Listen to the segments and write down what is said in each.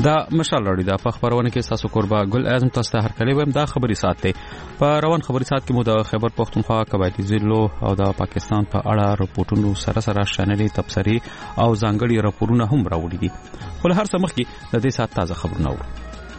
دا مشال لري د خبرونه کې تاسو قربا ګل اعظم تاسو ته هر کله ویم دا خبري سات ته په روان خبري سات کې مو د خیبر پختونخوا قبایلی ضلعو او د پاکستان په اړه رپورټونو سره شانلي تبصري او ځانګړي راپورونه هم راوړي دي خو هر څه مخکې د دې سات تازه خبرونه اورو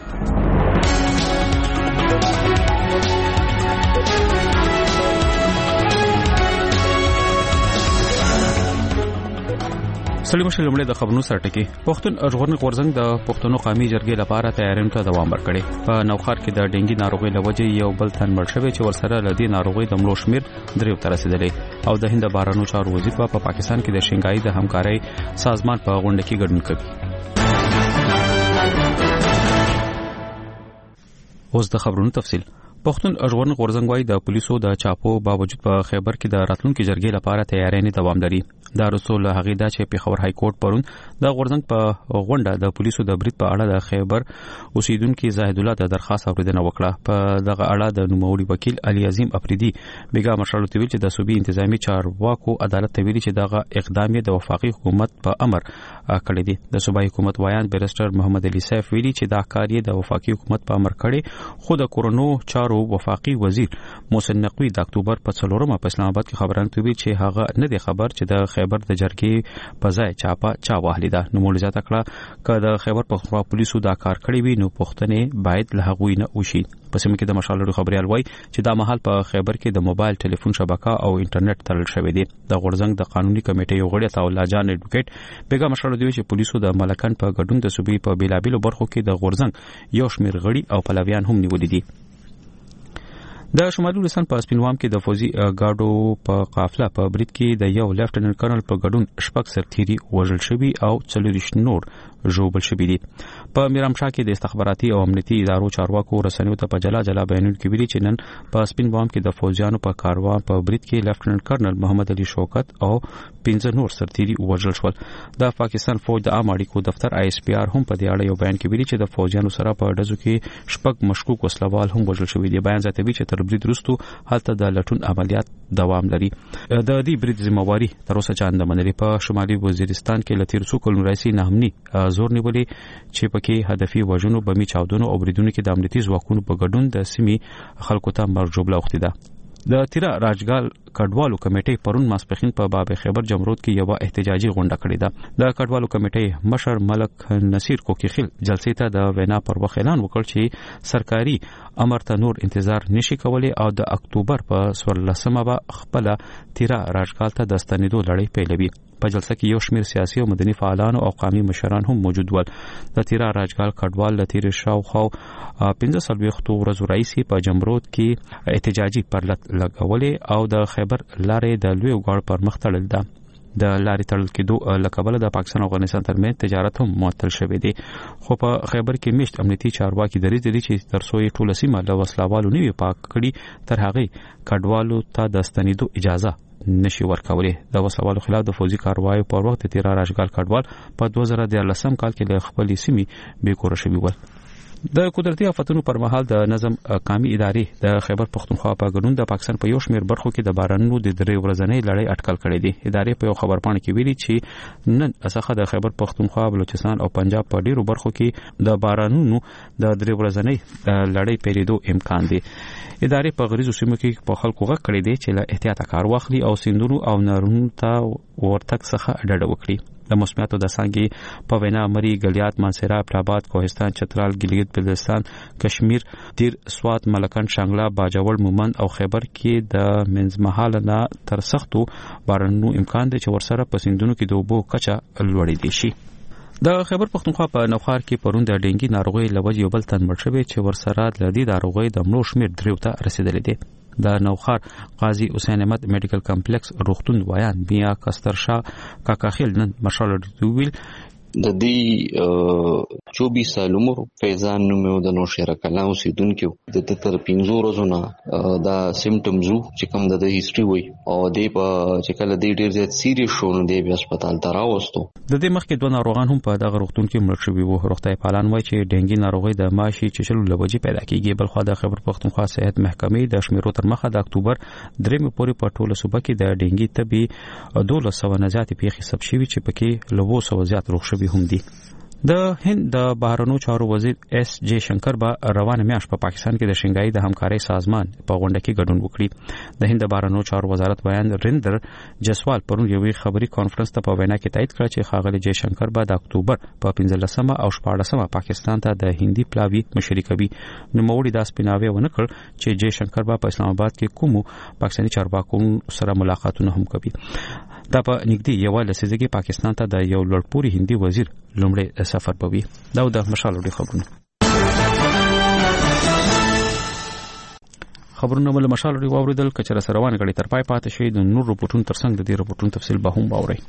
سلیم شلمړې د خبرونو سره ټکی پښتون ژغورنې غورځنګ د پښتنو قومي جرګې لپاره تیارین ته دوام ورکړي په نوخار کې د ډینګي ناروغي لوجه یو بل تن مړ شوی چې ورسره لدی ناروغي د مړو شمیر 3 تر رسیدلې او د هند بارانو چارو وزیر په پاکستان کې د شنګای د همکارۍ سازمان په غونډه کې ګډون کوي اوس د خبرونو تفصیل پښتون ژغورنې غورځنګ وايي د پولیسو د چاپو باوجود په خیبر کې د راتلونکو جرګې لپاره تیارین دوام لري دا رسول هغه د چې پیښور های کورټ پرون د غورځنګ په غونډه د پولیسو د برید په اړه د خیبر اوسیدونکو زاهد الله د درخواست اوریدنه وکړه په دغه اړه د نوموړي وکیل علي عظیم افریدي بیګا مشرلو تیویل چې د صوبې انتظامی چارواکو عدالت تیویل چې دغه اقدام د وفاقي حکومت په امر کړی دی د صوبایي حکومت وایان بیرستر محمد علي سیف ویلي چې دا کار یې د وفاقي حکومت په امر کړی خو د کورونو چارو وفاقي وزیر محسن نقوی د اکتوبر په 4 په اسلام آباد کې خبرونه کوي چې هغه نه دی خبر چې د خیبر د جرګې په ځای چا واهلی ده نو مولوی ذات کړه چې د خیبر پختونخوا پولیسو دا کار کړی وي نو پښتنې باید له هغوی نه وشي په سیمه کې د مشالړو خبريال وای چې دا مهال په خیبر کې د موبایل ټلیفون شبکه او انټرنیټ تړل شوی دی د غورځنګ د قانوني کمیټې یو غړی الله جان اډوکیټ بیګا مشالړو دی چې پولیسو د ملکان په ګډون د صوبې په بیلابیلو برخو کې د غورځنګ یو شمیر غړي او پلویان هم نیولې دي د شمالي ولسان په سپینوام کې د فوزي گاډو په قافله په برید کې د یو لیفټننټ کرنل په ګډون شپږ سرتيري وژل شوی او 40 نور ژوبل شوی دي په میرامشاه کې د استخباراتي او امنیتي ادارو چارواکو رسنیو ته په جلا بیانونه کې ویلي چې نن په سپینوام کې د فوجیانو په کاروان په برید کې لیفټننټ کرنل محمد علي شوکت او 15 نور سرتيري وژل شول د پاکستان فوج د عام اړیکو دفتر آی اس پی آر هم په دې اړه یو بیان کې ویلي چې د فوجیانو سره په ډزو کې شپږ مشکوک وسلوال هم وژل شوی دي بیان ځاتوي چې تر برید وروسته هلته د لټون عملیات دوام لري د دې برید ذمہواری تر اوسه چا نه منلې په شمالي وزیرستان کې لتیر څو کلونو راځي نه همني زور نیولې چې پکې هدفي وژنو بمی چاودنو او بریدونو کې د امنیتي ځواکونو په ګډون د سیمې خلکو ته مرجوبله وختي ده د تیرا راجګال کډوالو کمیټې پرون ماسپخین په باب خیبر جمرود کې یو احتجاجي غونډه کړې ده د کډوالو کمیټې مشر ملک نصیر کوکیخیل جلسې ته د وینا پر وخت اعلان وکړ چې سرکاري امر ته نور انتظار نشي کولای او د اکتوبر په 14مه به خپل تیرا راجګال ته د ستنېدو لړۍ پیلوي په جلسه کې یو شمېر سیاسي او مدني فعالانو او قومي مشران هم موجود ول د تیرا راجګال کډوال د تیر شاوخوا 15 ورځې راځي په جمرود کې احتجاجي پرلط لګولې او د خیبر لارې د لوی غاړ پر مخ تړل ده د لارې تړل کېدو لکبل د پاکستان او افغانستان ترمنځ تجارت هم معطل شوی دی خو په خیبر کې مشت امنیتي چارواکي دریځ دي چې ترڅو یې ټول سیمه له وسلوالو نیو پاک کړي تر هغه کډوالو ته د ستنېدو اجازه نشي ورکولې د وسلوالو خلاف د فوجي کاروایي په وخت تیرا راجګال کډوال په 2013 کال کې له خپل سیمې بیکور شوی و د قدرتي آفتونو پر مهال د نظم قومي ادارې د خیبر پختونخوا په ګډون د پاکستان په یو شمېر برخو کې د بارانونو د 3 ورځې لړۍ اټکل کړې دي ادارې په یو خبرپاڼه کې ویلي چې نن اسخه د خیبر پختونخوا بلوچستان او پنجاب په ډیرو برخو کې د بارانونو د 3 ورځې لړۍ پیلېدو امکان دی ادارې په غریزو سیمو کې په خلکو غږ کړی دی چې له احتیاط کار واخلي او سیندونو او نهرونو ته ورتګ څخه ډډه وکړي د موسمیاتو د څنګه په وینا مری ګلیات مانسهره پلاباد کوهستان چترال ګلګت بلتستان کشمیر تیر سوات ملکان شانګلا باجوړ مومند او خیبر کې د منځمهاله نه تر سختو بارانونو امکان دی چې ورسره په سیندونو کې د اوبو کچه لوړې دي شي د خیبر پختونخوا په نوخار کې پرون د ډینګي ناروغي لوجه یو بل تن مړ شوی چې ورسره د دې ناروغي د مړو شمیر 3 ته رسیدلې دي د نوخار قاضي حسین احمد میډیکل کمپلیکس روغتون وایان بیا کستر شاه کاکاخیل نن مشال دویل د دې 24 سال عمر فیضان نومو د نوشهره کلا اوسیدونکو د تر 15 ورځې نه دا سیمټمز چې کوم د هیستوري وي او د په چې کله د ډیر زیات سیریس شونه دی بیا هسپتال ته راوستو د دې مخکې دوه ناروغان هم په دغه روغتون کې مړ شوي وو روغتي پالان وایي چې ډینګي ناروغي د ماشي چشلو لوجې پیدا کیږي بل خو د خیبر پختونخوا صحت محکمې د شمیرو تر مخه د اکتوبر 3 پورې په ټوله صوبه کې د ډینګي طبي 1200 نه زیاتې پیښې ثبت شوي چې پکې له 200 زیات روغ شوي هم دي د هند د بهرنیو چارو وزیر اس جے شنکر با روانه میاشت په پاکستان کې د شنګای د همکارۍ سازمان په غونډه کې ګډون وکړي. د هند د بهرنیو چارو وزارت بیان رندر جسوال پرون یو خبري کانفرنس ته په وینا کې تایید کړ چې ښاغلي جے شنکر با د اکتوبر په 15 او 14 پاکستان ته د هندي پلاوی مشري کوي. نو موري د سپیناوي ونه کړ چې جے شنکر با په اسلام آباد کې کوم پاکستاني چارواکو سره ملاقاتونه هم کوي. دا په نږدې یو لسیزه کې پاکستان ته د یو لړپوري هندي وزیر لومړی سفر کوي. دا د مشالو خبرونه ول مشالو واوریدل کچره سروان غړي تر پای پاتې شي. د نور رپورټونو ترڅنګ د دې رپورټونو تفصیل به هم باوري.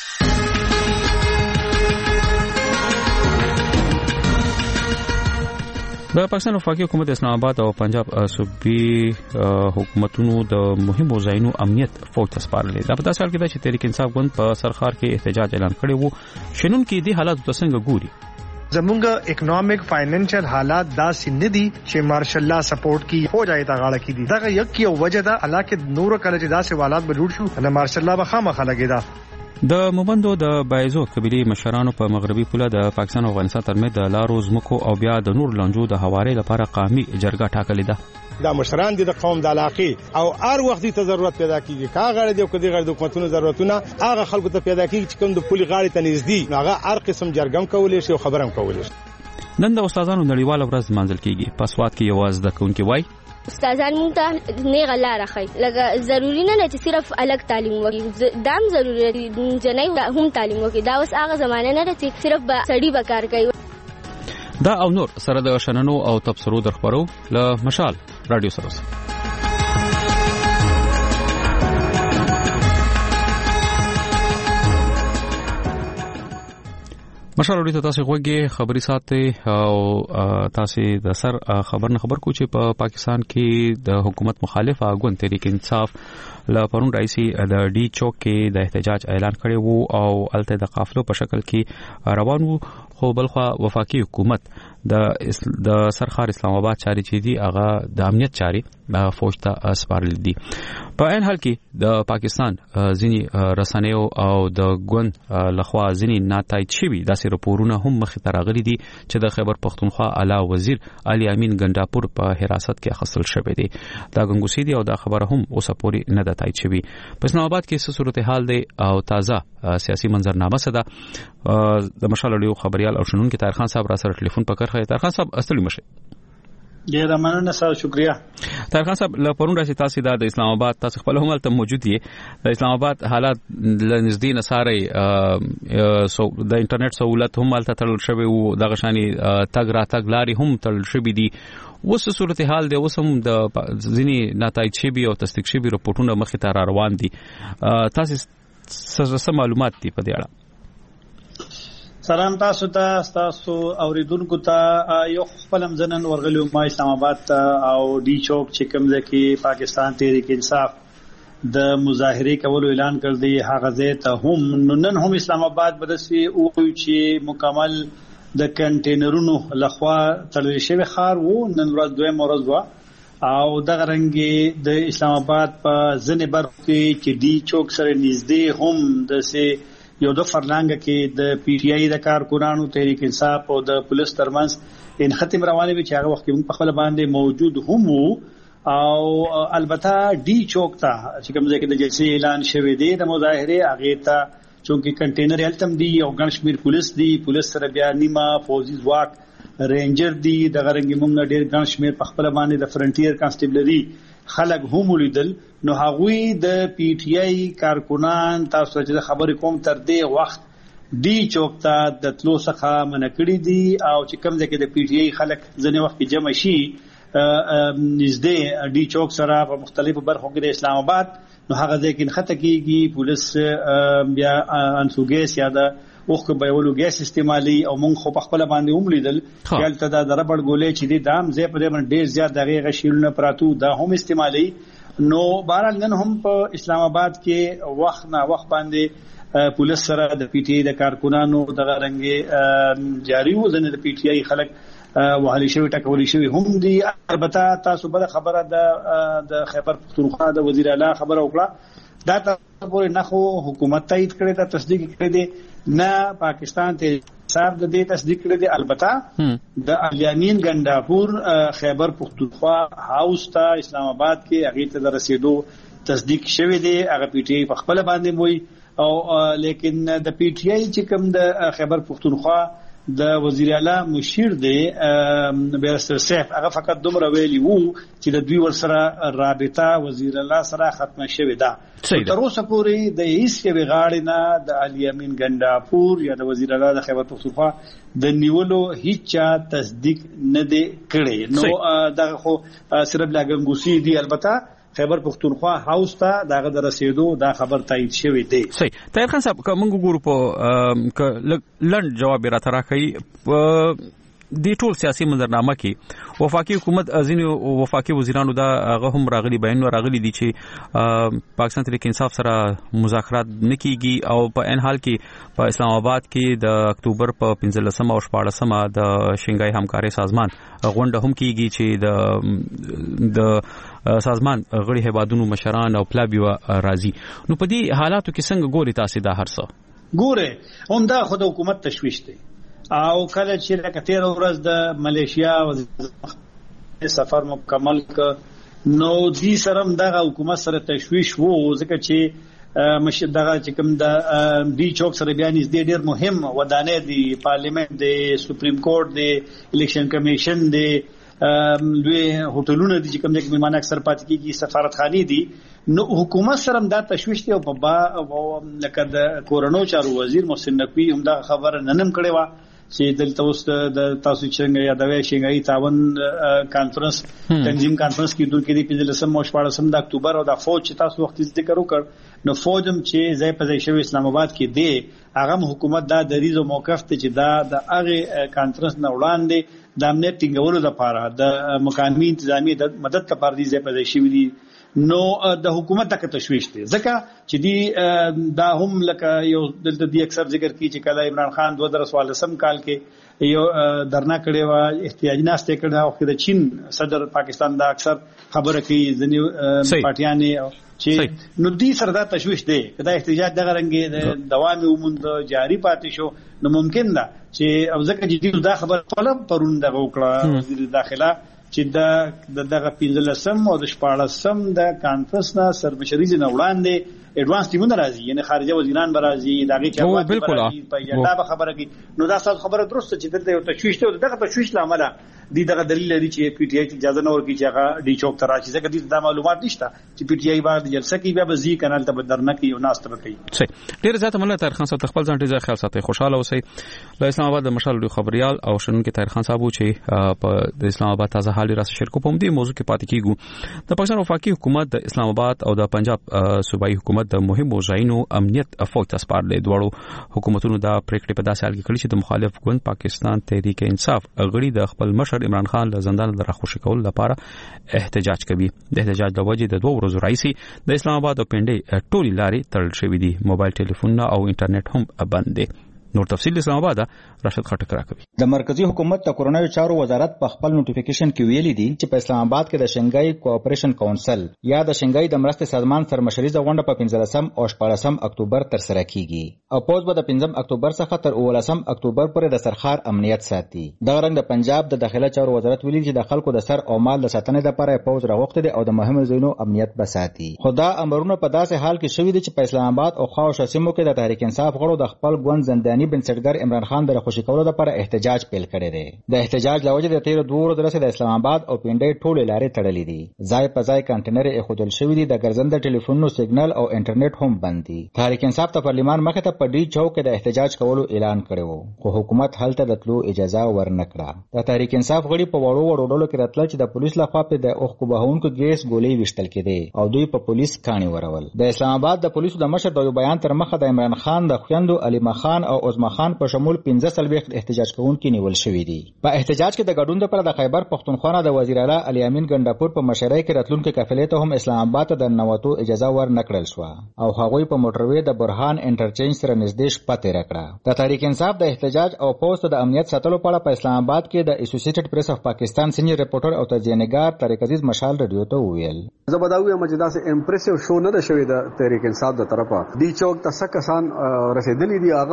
د پاکستان وفاقي حکومت اسلام آباد او پنجاب صوبي حکومتونو د مهمو ځایونو امنیت فوج ته سپارلې. دا په داسې حال کې ده چې تحریک انصاف ګوند په سرخار کې احتجاج اعلان کړی وو. شنن کې دې حالات ته څنګه ګوري؟ زمونږ اکونومیک فاینانشل حالات داسې نه دي چې مارشل الله سپورټ کی هو جای تا غاړه کی دي. دا یک یو وجه ده علاقه نور کله چې داسې حالات به جوړ شو نه مارشل الله به خامخا لګیدا. د موبندو د بایزو قبيلي مشرانو په مغربي پوله د پاکستان او افغانستان ترمنځ د لارو زمکو او بیا د نور لنجو د حوارې لپاره قومي جرګه ټاکلې ده. دا مشران دي د قوم د علاقې او هر وخت ته ضرورت پیدا کیږي. کاغړ دي او کدي غړ د حکومتونو ضرورتونه هغه خلکو ته پیدا کیږي چې کوم د پولي غاړې ته نږدې هغه هر قسم جرګم کولې شي او خبرم کولې شي. نن د استادانو نړیواله ورځ منځل کیږي. په سواد کې یو از د کونکي وای استادان مونږ ته نه غلا راخی لکه ضروری نه چې صرف الګ تعلیم وکړي. دام ضروري دي جنۍ هم تعلیم وکړي. دا اوس هغه زمانه نه چې صرف سړی به کار کوي. دا او نور سره د شننو او تبصرو درخبرو له مشال رادیو سره. مشال وړي تاسو غوږی خبري ساتي او تاسو د سر خبر نه خبر کو چې په پاکستان کې د حکومت مخالف اګوند تحریک انصاف لا پرون رئیسي د ډي چوک کې د احتجاج اعلان کړی وو او الته د قافلو په شکل کې روان وو. خو بلخوا وفاقي حکومت د سرخار اسلام آباد چاري چې دي هغه د امنیت چاري فوج ته سپارل دي. په عین حال کې د پاکستان ځینی رسنیو او د ګوند لخوا ځینی ناتایید شوی داسې راپورونه هم مخې ته راغلي دي چې د خیبر پختونخوا اعلی وزیر علي امین ګنداپور په حراست کې اخیستل شوی دی. دا ګنګوسي دي او دا خبره هم اوسه پورې نه ده تایید شوی. په اسلام آباد کې څه صورتحال دی او تازه سیاسي منظرنامه څه ده؟ د مشال اړیو خبريال او شنونکو طاهر خان صاحب را سره ټلیفون پکړ. طاهر خان صاحب استلی مشه. ډیر مننه سره شکریا. طاهر خان صاحب له پرون راځي تاسو د اسلام آباد تاسو خپل هم ته موجود یې. د اسلام آباد حالات لنزدي نصاري د انټرنیټ سہولت هم الته تړل شوی او د غشاني تګ را تګ لاري هم تړل شوی دي. اوس صورتحال دی اوس هم د ځینی نتایج شوی او تصدیق شوی رپورټونه مخې ته روان دي. تاسو څه معلومات دي په دې اړه؟ سلام تاسو اوریدونکو ته یو خپلم زنن ورغلو ما اسلام آباد ته او ډي چوک چې کوم ځکه پاکستان تحریک انصاف د مظاهره کولو اعلان کړ دی. هغه ځای ته هم نن هم اسلام آباد بدسي او چې مکمل د کنټینرونو لخوا تړل شوی خار وو. نن ورځ دویم ورځ وا او دغه رنګ د اسلام آباد په ځنې برخو کې چې ډي چوک سره نږدې هم د سه یو د فرلانګ کې د پی ټی آی د کارکونانو تحریک انصاف او د پولیس ترمنځ ان ختم روانه وی چې هغه وخت کې په خپل باندې موجود هم او البته ډي چوک ته چې کوم ځای کې د جلسې اعلان شوی دی د مظاهره هغه ته چونکی کنټینر التم دی او ګڼشمیر پولیس دی. پولیس سره بیا نیمه فوجي ځواک رینجر دی. د غرنګ موږ ډیر ګڼشمیر په خپل باندې د فرنټیر کانسټیبلري خلک هم ولیدل. نو هغوی د پی ټی آی کارکونان تاسو چې خبرې کوم تر دې وخت ډي چوک ته د تلو څخه منکړي دي او چې کوم ځکه د پی ټی آی خلک ځنې وخت کې جمع شي نږدې ډي چوک سره په مختلفو برخو کې د اسلام آباد نو هغه ځکه نه خطه کیږي. پولیس بیا انسوګیس یا د اوخ به ولو ګیس استعمالي او مونږ خو په خپل باندې هم لیدل چې د ربړ ګولې چې د دام زی په دې ډیر زیات دغه غشیلونه پراتو دا هم استعمالي. نو بهرحال نن هم په اسلام آباد کې وخت نه وخت باندې پولیس سره د پی ټی آی د کارکونانو دغه رنګ جاری و. ځنه د پی ټی آی خلک وهلي شوی ټکولي شوی هم دي. البته تاسو بل خبره د خیبر پختونخوا د وزیر اعلی خبره وکړه. دا تاسو پورې نه خو حکومت تایید کړی دا تصدیق کړی دی نه پاکستان ته صاحب د دې تصدیق کړی دی. البته د الیامین ګنداپور خیبر پختونخوا هاوس ته اسلام آباد کې هغه ته رسیدو تصدیق شوی دی. هغه پی ټی آی په خپل باندې وایي او لیکن د پی ټی آی چې کوم د خیبر پختونخوا د وزیر اعلی مشیر دی بیرستر سیف هغه فقط دومره ویلی وو چې د دوی ورسره رابطه وزیر اعلی سره ختمه شوې ده. تر اوسه پورې د هیڅ یوې غاړې نه د الیامین ګنداپور یا د وزیر اعلی د خیبر پختونخوا د نیولو هیڅ تصدیق نه دی کړی. نو دغه خو صرف لا ګنګوسی دی. البته خیبر پختونخوا هاوس ته دغه د رسیدو دا خبر تایید شوی دی. صحیح. طاهر خان صاحب کوم ګورو په لند جواب را تراخی د ټول سیاسي منظرنامه کې وفاقي حکومت ازینو وفاقي وزیرانو دا هغه هم راغلي بیان راغلي دي چې پاکستان تحریک انصاف سره مذاکرات نکېږي او په ان حال کې په اسلام آباد کې د اکتوبر په 15 او 14 د شنګای همکاري سازمان غونډه هم کېږي چې د سازمان غړي هیوادونو مشران او پلابیو راځي. نو په دې حالاتو کې څنګه ګوري تاسو دا هرڅه ګوره هم دا خود حکومت تشويش دی او کله چې لکه 13 ورځ د ملیشیا وزیر سفر مکمل ک نو دې سره دغه حکومت سره تشويش وو ځکه چې مشدغه چې کوم د دی چوک سره بیان دې ډېر مهم ودانې دی پارلیمنت دی سپریم کورټ دی الیکشن کمیشن دی لوی هوټلونه دي چې کوم ځای کې مېمانه اکثر پاتې کیږي سفارتخانه دي. نو حکومت سره دا تشويش دی او په لکه د کورونو چارو وزیر محسن نقوی هم دا خبر ننم کړي وا چې دلته اوس د تاسو څنګه یادوي شنګای تعاون کانفرنس تنظیم کانفرنس کې دوی کې د 15 او 14 د اکتوبر او د فوج چې تاسو وخت ذکر وکړ نو فوج هم چې ځای په ځای شوی اسلام آباد کې دی هغه حکومت دا د ریزو موقف ته چې دا د هغه کانفرنس نه وړاندې د امنیت ټینګولو لپاره د مقامی انتظامی د مدد لپاره دی ځای په ځای شوی دي. نو د حکومت تک تشويش دي ځکه چې دی دا هم لکه یو دلته دی اکثر ذکر کی چې کله عمران خان 2014 کال کې یو درنا کړي وا احتیاجي ناشته کړه او د چین صدر پاکستان دا اکثر خبره کوي ځنی پارټیانې چې نو دی سره دا تشويش دی کدا احتجاج دغه رنګ دوام وموند جاری پاتې شو نو ممکن ده چې او ځکه چې دا خبره طلب پرون دغه وکړه وزیر داخله چې دغه 15 او د 14 د کانفرنس نه سرمشري نه وړاندې ایڈوانس ټیمونه راځي یعنی خارجه وزیران برازي دغه کې بالکل په یاده به خبره کی نو دا څه خبره درسته چې دلته یو تشويش ته دغه تشويش لامل دي دغه دلیل لري چې پی ټی آی اجازه نه ورکړي چې هغه ډی چوک تر راځي ځکه د معلومات نشته چې پی ټی آی بعد جلسه کې بیا بزی کانال ته بدرنه کوي او ناست کوي. صحیح. ډیر زیات مله طاهر خان صاحب خپل ځان ډیر خیال ساتي خوشاله اوسئ. له اسلام آباد د مشال خبريال او شنن کې طاهر خان صاحب چې په د اسلام آباد تازه حال راس شرکت په دې موضوع کې پاتې کیږي. د پاکستان وفاقي حکومت د اسلام آباد او د پنجاب صوبایي حکومت د مهمو ځایونو امنیت فوج ته سپارلې دوړو حکومتونو دا پریکړه په داسې حال کې کړې چې د مخالف ګوند پاکستان تحریک انصاف غړي د خپل مشر عمران خان له زندان د راخوشي کول لپاره احتجاج کوي. د احتجاج د وجې د 2 ورځو راځي د اسلام آباد او پنډي ټولي لارې تړل شوې دي. موبایل ټلیفون او انټرنیټ هم بند دي. نور تفصیل اسلام آباد راشد خټک راکوي. د مرکزی حکومت د کورونایي چارو وزارت په خپل نوټیفیکیشن کې ویلي دي چې په اسلام آباد کې د شنګای کوآپریشن کونسل یا د شنګای د مرستې سازمان سرمشري غونډه په 15 او 14 اکتوبر تر سره کیږي او پوز به د 15 اکتوبر څخه تر 19 اکتوبر پورې د سرخار امنیت ساتي. د رنګ د پنجاب د داخله چارو وزارت ویلي چې د خلکو د سر او مال د ساتنې لپاره پوز راغوښته دي او د مهمو ځایونو امنیت بساتي. خدا امرونه په داسې حال کې شوې دي چې په اسلام آباد او خاص سیمو کې د تحریک انصاف غړو د خپل ګوند زنداني بنسټګر عمران خان د خوشی کولو لپاره احتجاج پیل کړی دی. د احتجاج لوجه د 13 ورځې راځي د اسلام آباد او پنډي ټوله لارې تړلې دي. ځای په ځای کانټینر یې خودل شوی دي. د ګرځنده ټلیفونونو سیګنل او انټرنیټ هم بند دي. تحریک انصاف ته پارلیمان مخه ته په ډی چوک کې د احتجاج کولو اعلان کړو خو حکومت هلته د تلو اجازه ورنکړه. د تحریک انصاف غړي په وړو ډلو کې راتل چې د پولیس لخوا په د اوخ کو بهونکو ګیس ګولۍ وشتل کېده او دوی په پولیس کاني ورول. د اسلام آباد د پولیسو د مشر د بیان تر مخه د عمران خان د خويندو علي خان او عظما خان په شمول 15 احتجاج کوونکي نیول شوی دي. په احتجاج کې د ګډون لپاره د خیبر پختونخوا د وزیر اعلی الیامین ګنداپور په مشرۍ کې راتلونکو قافلې ته هم اسلام آباد ته د نووتو اجازه ورنکړل شو او هغوی په موټروي د برهان انټرچینج سره نږدې شپه تیر کړه. د تحریک انصاف د احتجاج او پوسټ د امنیت ساتلو په اړه په اسلام آباد کې د اسوسییټډ پریس اف پاکستان سینیئر ریپورټر او تجزیه‌نګار طارق عزیز مشال رادیو ته وویل زبداوی مجدا سے امپریسیو شو نه د شوی د تحریک انصاف د طرفه دی چوک ته سکسان رسیدلی دی اغم دا سی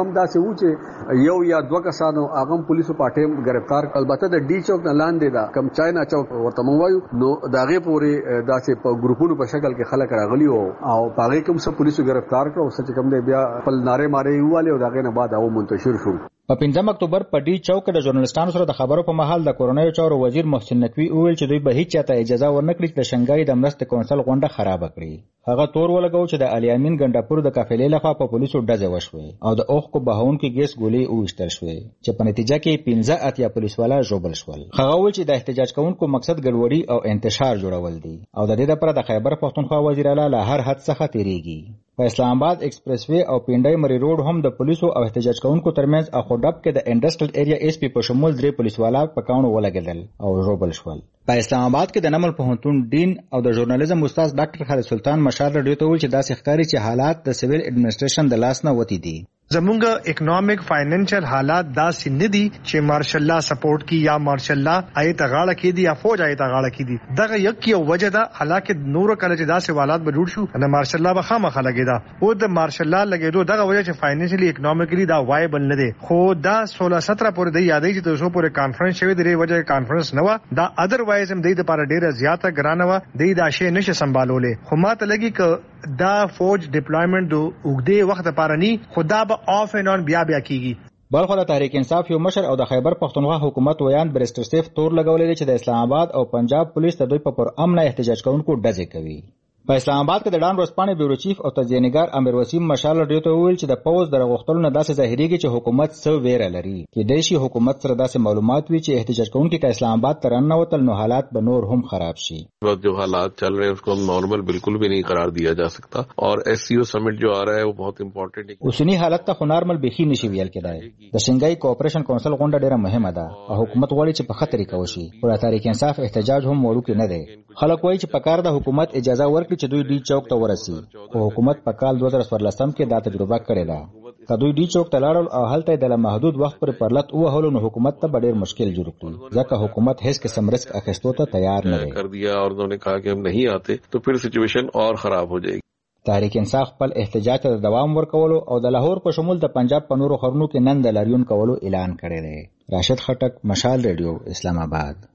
و چې یو یا دوه کسانو هغه پولیسو پټه گرفتار البته د ډي چوک نه لاندې دا کم چاینا چوک ورته موایو نو داغه پورې داسې په ګروپونو په شکل کې خلک راغلي او پاغه کوم څه پولیسو گرفتار کړو چې کوم دی بیا خپل ناره ماره واله او داغه نه بعد او منتشر شو. په 5 اکتوبر په ډي چوک د ژورنالستانو سره د خبرو په مهال د کورونایي چارو وزیر محسن نقوی وویل چې دوی به هیڅ چاته اجازه ورنکړي چې د شنګای د مرستې کونسل غونډه خراب کړي. هغه تور ولګاو چې د الیامین ګنداپور د قافلې لخوا په پولیسو ډزې وشوي او د اوخ کو بهونکو ګیس ګولې وشتل شوې چې په نتیجه کې 15 اتیا پولیسوالا ژوبل شول. هغه وویل چې د احتجاج کوونکو مقصد ګډوډي او انتشار جوړول دي او د دې لپاره د خیبر پښتونخوا وزیر اعلی له هر حد څخه تیریږي. په اسلام آباد ایکسپریس وی او پینډای مری روډ هم د پولیسو او احتجاج کوونکو ترمنځ اخوډب کې د انډستریل ایریا ایس پی په شمول 3 پولیسوالا په کاونو ولګیدل او ژوبل شول. په اسلام آباد کې د نمل پوهنتون ډین او د ژورنالیزم استاد ډاکټر خالد سلطان مشال رادیو ته ویل چې داسې ښکاري چې حالات د سیویل ایڈمنسټریشن د لاس نه وتی دي. زمونږ اکنامک فاینانشل حالات داسې نه دي چې مارشل الله سپورټ کی یا مارشل الله آیت غاړه کې دي یا فوج آیت غاړه کې دي. دغه یک یو وجه ده حالکه نور کله چې داسې حالات به جوړ شو نه مارشل الله به خامخا لګیدا او د مارشل الله لګیدو دغه وجه چې فاینانشلی اکنامکلی دا وایبل نه دي. خو دا 16-17 پورې د یادې چې تاسو پورې کانفرنس شوی دی وجه کانفرنس نه و دا ادروایز هم د لپاره ډیره زیاته ګرانه و د دا شی نشه سمبالولې. خو ماته لګي ک دا فوج ډیپلویمنٹ دو وګدې وخت لپاره ني خدا به آف اینڈ آن بیا کیږي. بلخو د تحریک انصاف یو مشر او د خیبر پښتونخوا حکومت ویان بریسټر سیف تور لګولې چې د اسلام آباد او پنجاب پولیس د دوی په پر امن احتجاج کوونکو ډزې کوي. په اسلام آباد کې د ډان ورځپاڼې بیورو چیف او تجزیه‌نګار امیر وسیم مشال رادیو ته وویل چې د پوز د غوښتلو نه داسې ظاهريږي چې حکومت څه ویره لري کې د شي حکومت سره داسې معلومات وي چې احتجاج کوونکي که اسلام آباد ته رانه وتل نو حالات به نور هم خراب شي. جو حالات چل رہے ہیں اس کو نارمل بالکل بھی نہیں قرار دیا جا سکتا اور SCO سمٹ جو آ رہا ہے وہ بہت امپورټنٹ ہے. اوسنی حالت ته نارمل بخي نشي ویل کېدای. د شنګای کوآپریشن کونسل غونډه ډیره مهمه ده او حکومت غواړي چې په خطر کې وشي. او تحریک انصاف احتجاج هم وړو کې نه دی. خلک وایي چې په کار د حکومت اجازه ورکړي چې دوی ډي چوک ورسي او حکومت په کال 2014 کې دا تجربه کړې ده. کدوې ډي چوک ته لاړل او هلته د محدود وخت پر پرلط وهلو نو حکومت ته ډېر مشکل جوړ کړ ځکه حکومت هیڅ قسم رسک اخیستو ته تیار نه کر دیا اور انہوں نے کہا کہ ہم نہیں آتے تو پھر سچویشن اور خراب ہو جائے گی. تحریک انصاف خپل احتجاج ته دوام ورکولو او د لاهور په شمول د پنجاب په نورو خرونو کې نن د لاریون کولو اعلان کړی دی. راشد خټک، مشال ریډیو، اسلام آباد.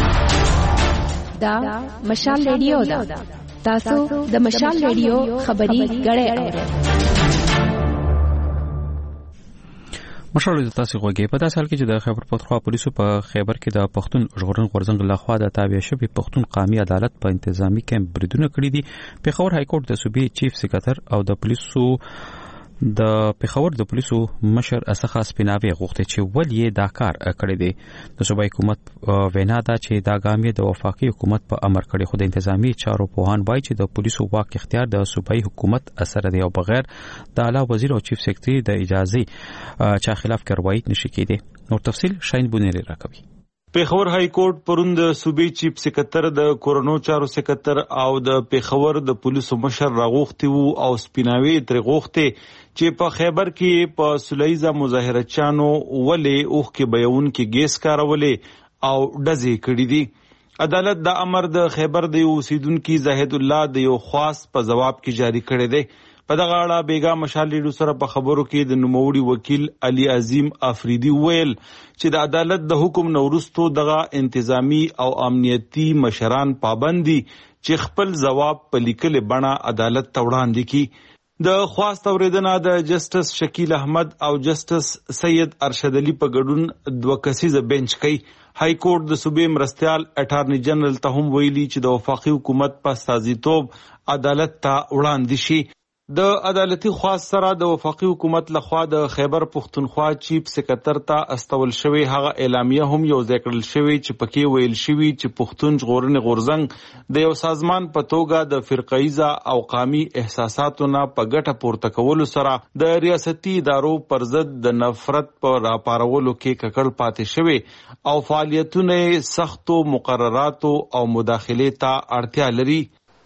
دا مشال ریډیو دا تاسو د مشال ریډیو خبري غړې اورئ. مشال ریډیو تاسو غوږی په داسې حال کې چې د خیبر پختونخوا پولیسو په خیبر کې د پښتون ژغورن غورځنګ لخوا د تابع شوی پښتون قومي عدالت په انتظامی کیمپ بریدونه کړی دي. پیښور های کورټ د صوبې چیف سکرټر او د پولیسو د پیښور د پولیسو مشر اسخا سپیناوي غوښتي چې ولې دا کار کړی دی. د صوبای حکومت وینا دا چې دا ګامې د وفاقي حکومت په امر کړی خو د انتظامی چارو پوهان وایي چې د پولیسو واک اختیار د صوبای حکومت اثر دی او بغیر د اعلی وزیر او چیف سکرټری د اجازه چا خلاف کاروایی نشي کېدی. نور تفصیل شاین بونیری راکوي. پیښور های کورټ پرون د صوبې چیف سکرټر د کورونو چارو سکرټر او د پیښور د پولیسو مشر راغوښتي وو او سپیناوي تر غوښتي چې په خیبر کې په سلیزه مظاهره چانو ولې اوخ کې بیون کې ګیس کارولې او ډزې کړې دي. عدالت د امر د خیبر د اوسیدونکو زاهد الله د یو خاص په جواب کې جاری کړی دی. په دغه اړه بیګا مشال ریډیو سره په خبرو کې د نوموړي وکیل علي عظیم افریدي ویل چې د عدالت د حکم نورستو دغه انتظامی او امنیتی مشران پابندي چې خپل جواب په لیکل بڼه عدالت ته وړاندې کړي. د خواست اوریدنه د جسټس شکیل احمد او جسټس سید ارشد علي په ګډون دوه کسیزه بنچ کوي. های کورټ د صوبې مرستيال اټارنی جنرال ته هم ویلي چې د وفاقي حکومت په استازیتوب عدالت ته وړاندې شي. د عدالتي خواست سره د وفاقي حکومت لخوا د خیبر پختونخوا چیف سکرټر ته استول شوی هغه اعلامیه هم یو ځای کړل شوی چې پکې ویل شوی چې پښتون ژغورن غورځنګ د یو سازمان په توګه د فرقایزه او قومي احساساتو نه په ګټه پورته کولو سره د ریاستي ادارو پر ضد د نفرت په راپارولو کې ککړ پاتې شوی او فعالیتونه سختو مقرراتو او مداخله ته اړتیا لري.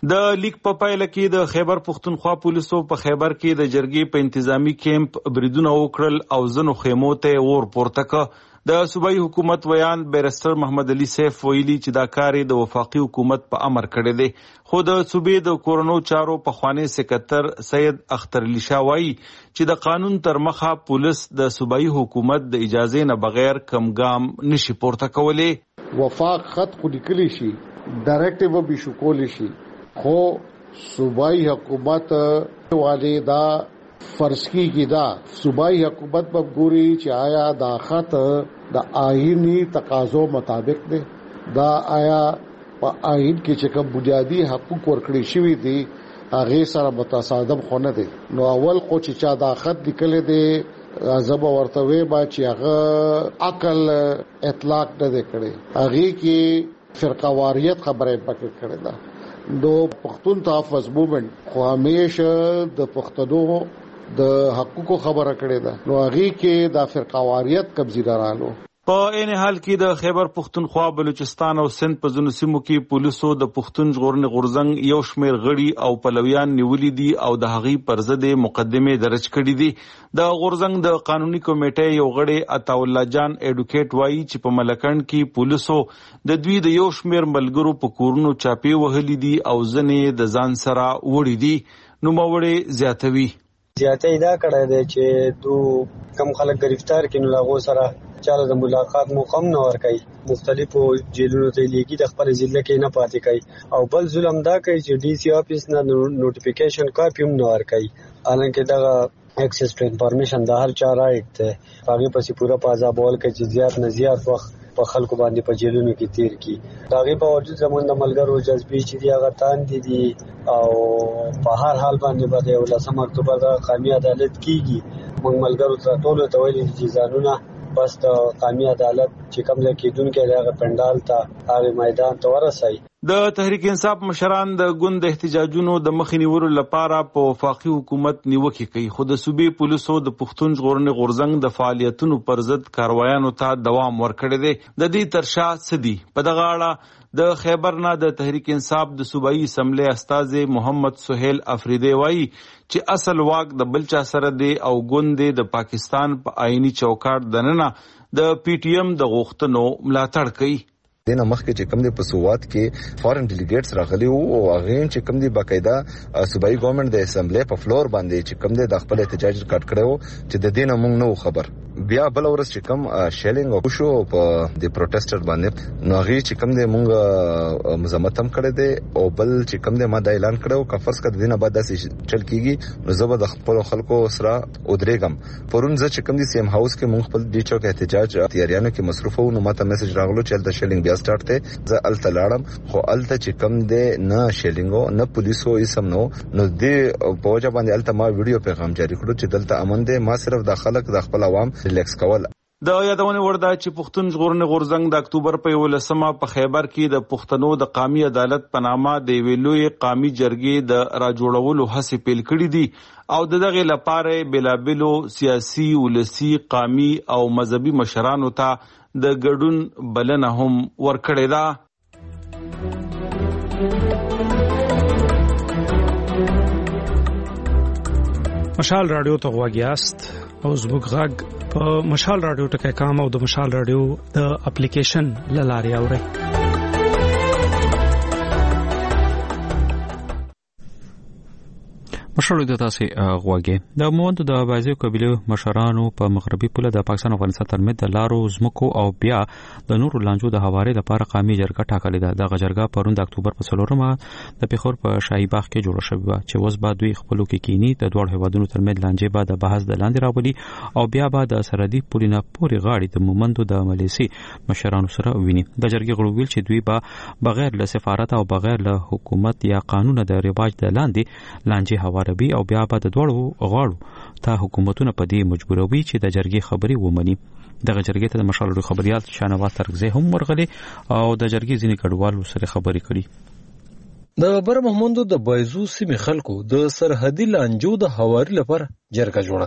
د لیک په پایله کې د خیبر پښتونخوا پولیسو په خیبر کې د جرګې په انتظامی کیمپ بریدونه وکړل او ځنو خیمو ته اور پورته کړ. د صوبایي حکومت ویان بیرستر محمد علي سیف ویلي چې دا کار د وفاقي حکومت په امر کړی دی، خو د صوبې د کورونو چارو پخوانی سکرټر سید اختر علي شاه وایي چې د قانون تر مخه پولیس د صوبایي حکومت د اجازه نه بغیر کم ګام نشي پورته کولی. وفاق خط خو لیکلی شي، ډایرکټیو به شو کولی شي، خو صوبایي حکومت والے دا فرض کیږي دا صوبایي حکومت په ګوري چې آیا دا خط د آئینی تقاضو مطابق دی، دا آیا په آئین کې چې کوم بنیادی حقوق ورکړي شوی دي هغه سره متصادم خو نه دی. نو اول خو چې چا دا خط لیکل دی زب ورته وی با چې هغه عقل اطلاق نه دی کړی، هغه کې فرقواریت خبره پکې کړی دا. نو پښتون تحفظ موومنت خو همیشه د پښتنو د حقوقو خبره کړې ده، نو هغه کې د فرقواریت قبضیدارانو په عین حال کې د خیبر پښتونخوا، بلوچستان او سند په ځینو سیمو کې پولیسو د پښتون ژغورنې غورځنګ یو شمېر غړي او پلویان نیولي دي او د هغې پر ضد مقدمې درج کړي دي. د غورځنګ د قانوني کمیټې یو غړی عطاالله جان ایډوکیټ وایي چې په ملکنډ کې پولیسو د دوی د یو شمېر ملګرو په کورونو چاپې وهلي دي او ځینې د ځان سره وړي دي. نوموړی زیاتوي زیاتې دا کړی دی چې دو کم خلک گرفتار کړي نو هغو سره چاله د ملاقات موقع هم نه ورکوي، مختلفو جیلونو ته لیږي، د خپل ضلع کې نه پاتې کوي، او بل ظلم دا کوي چې ډي سي آفیس نه نوټیفیکیشن کاپي هم نه ورکوي، حالانکه دغه ایکسس ټو انفارمیشن د هر چا رائټ دی. هغې پسې پوره په عذابول کوي چې زیات نه زیات وخت په خلکو باندې په جیلونو کې تیر کی. هغې په باوجود زموږ د ملګرو جذبې چې دي هغه تاندې دي او په هر حال باندې به د 18 اکتوبر د قومي عدالت کیږي. موږ ملګرو ته ټولو ته ویلي چې ځانونه بس د قومي عدالت چې کوم ځای کېدونکی دی هغه پنډال ته هغې میدان ته ورسوي. د تحریک انصاف مشران د ګوند د احتجاجونو د مخې نیولو لپاره په وفاقي حکومت نیوکې کوي، خو د صوبې پولیسو د پښتون ژغورنې غورځنګ د فعالیتونو پر ضد کاروایانو ته دوام ورکړی دی. د دې تر شا څه دي؟ په دغه اړه د خیبر نه د تحریک انصاف د صوبایي اسمبلی استازی محمد سهیل افریدی وایي چې اصل واک د بل چا سره دی او ګوند د پاکستان په آئینی چوکاټ دننه د پی ټی ایم د غوښتنو ملاتړ کوي. دینه مخکې چې کوم د پسوات کې فارن ډیلیګیټس راغلي وو او هغه چې کوم د باقاعده صوبایي ګورنمنت د اسمبلی په فلور باندې چې کوم د خپل احتجاج ریکارډ کړو چې د دینه مونږ نو خبر. بیا بل ورځ چې کوم شیلینګ او شو په د پروټیسټر باندې نو هغه چې کوم د مونږ مزمت هم کړی دی او بل چې کوم د ما د اعلان کړو کفرس کړ دینه بعد داسې چل کیږي نو زبر د خپل خلکو سره ودرېګم. پرون زه چې کوم د سیم هاوس کې مونږ خپل د چوک احتجاج تیاریانو کې مصروف وو نو ماته میسج راغلو چې د شیلینګ بیا سٹارټ ته زه الته لاړم، خو الته چې کوم د نه شیلینګو نه پولیسو اسم نو د په وجه باندې الته ما ویډیو پیغام جاری کړو چې دلته امن دی، ما صرف د خلک د خپل عوام ریلیکس کول. د یادونه ورده چې پښتون ژغورنې غورځنګ د اکتوبر په 11مه په خیبر کې د پښتنو د قومي عدالت په نامه د یوې لویې قومي جرګې د راجوړولو هڅې پیل کړي دي او د دغې لپاره بېلابېلو سیاسي، ولسي، قومي او مذهبي مشرانو ته د ګډون بلنه هم ورکړې ده. مشال رادیو ته غوږ یاست او زموږ غږ په مشال رادیو ټکی کام او د مشال رادیو د اپلیکیشن له لارې اورئ. مشرانو د تاسو غواګي د موند د بازي قبيله مشرانو په مغربي پوله د پاکستان او افغانستان ترمنځ د لارو زمکو او بیا د نورو لانجو د حوارې لپاره قومي جرګه ټاکلې ده. د جرګه پرون د اکتوبر په 4مه د پیښور په شاهي باغ کې جوړه شوې و چې اوس بعد دوی خپلو کې کینی د دوه هیوادونو ترمنځ لانجې بعد د بحث د لاندې راولي او بیا بعد د سرحدي پولینه پورې غاړي د مومندو د ملیسي مشرانو سره ویني. د جرګې غړو ویل چې دوی به بغیر له سفارت او بغیر له حکومت یا قانون د رواج د لاندې لانجې عربي او بیا په دوړو غواړو ته حکومتونه په دې مجبوروي چې د جرګې خبري ومني. دغه جرګې ته د مشال خبريال شانواز ترغزي هم ورغلي او د جرګې ځینې کډوالو سره خبري کړي. د بر محمود د بایزو سیمې خلکو د سرحدي لانجو د حواري لپاره جرګه جوړه کړې.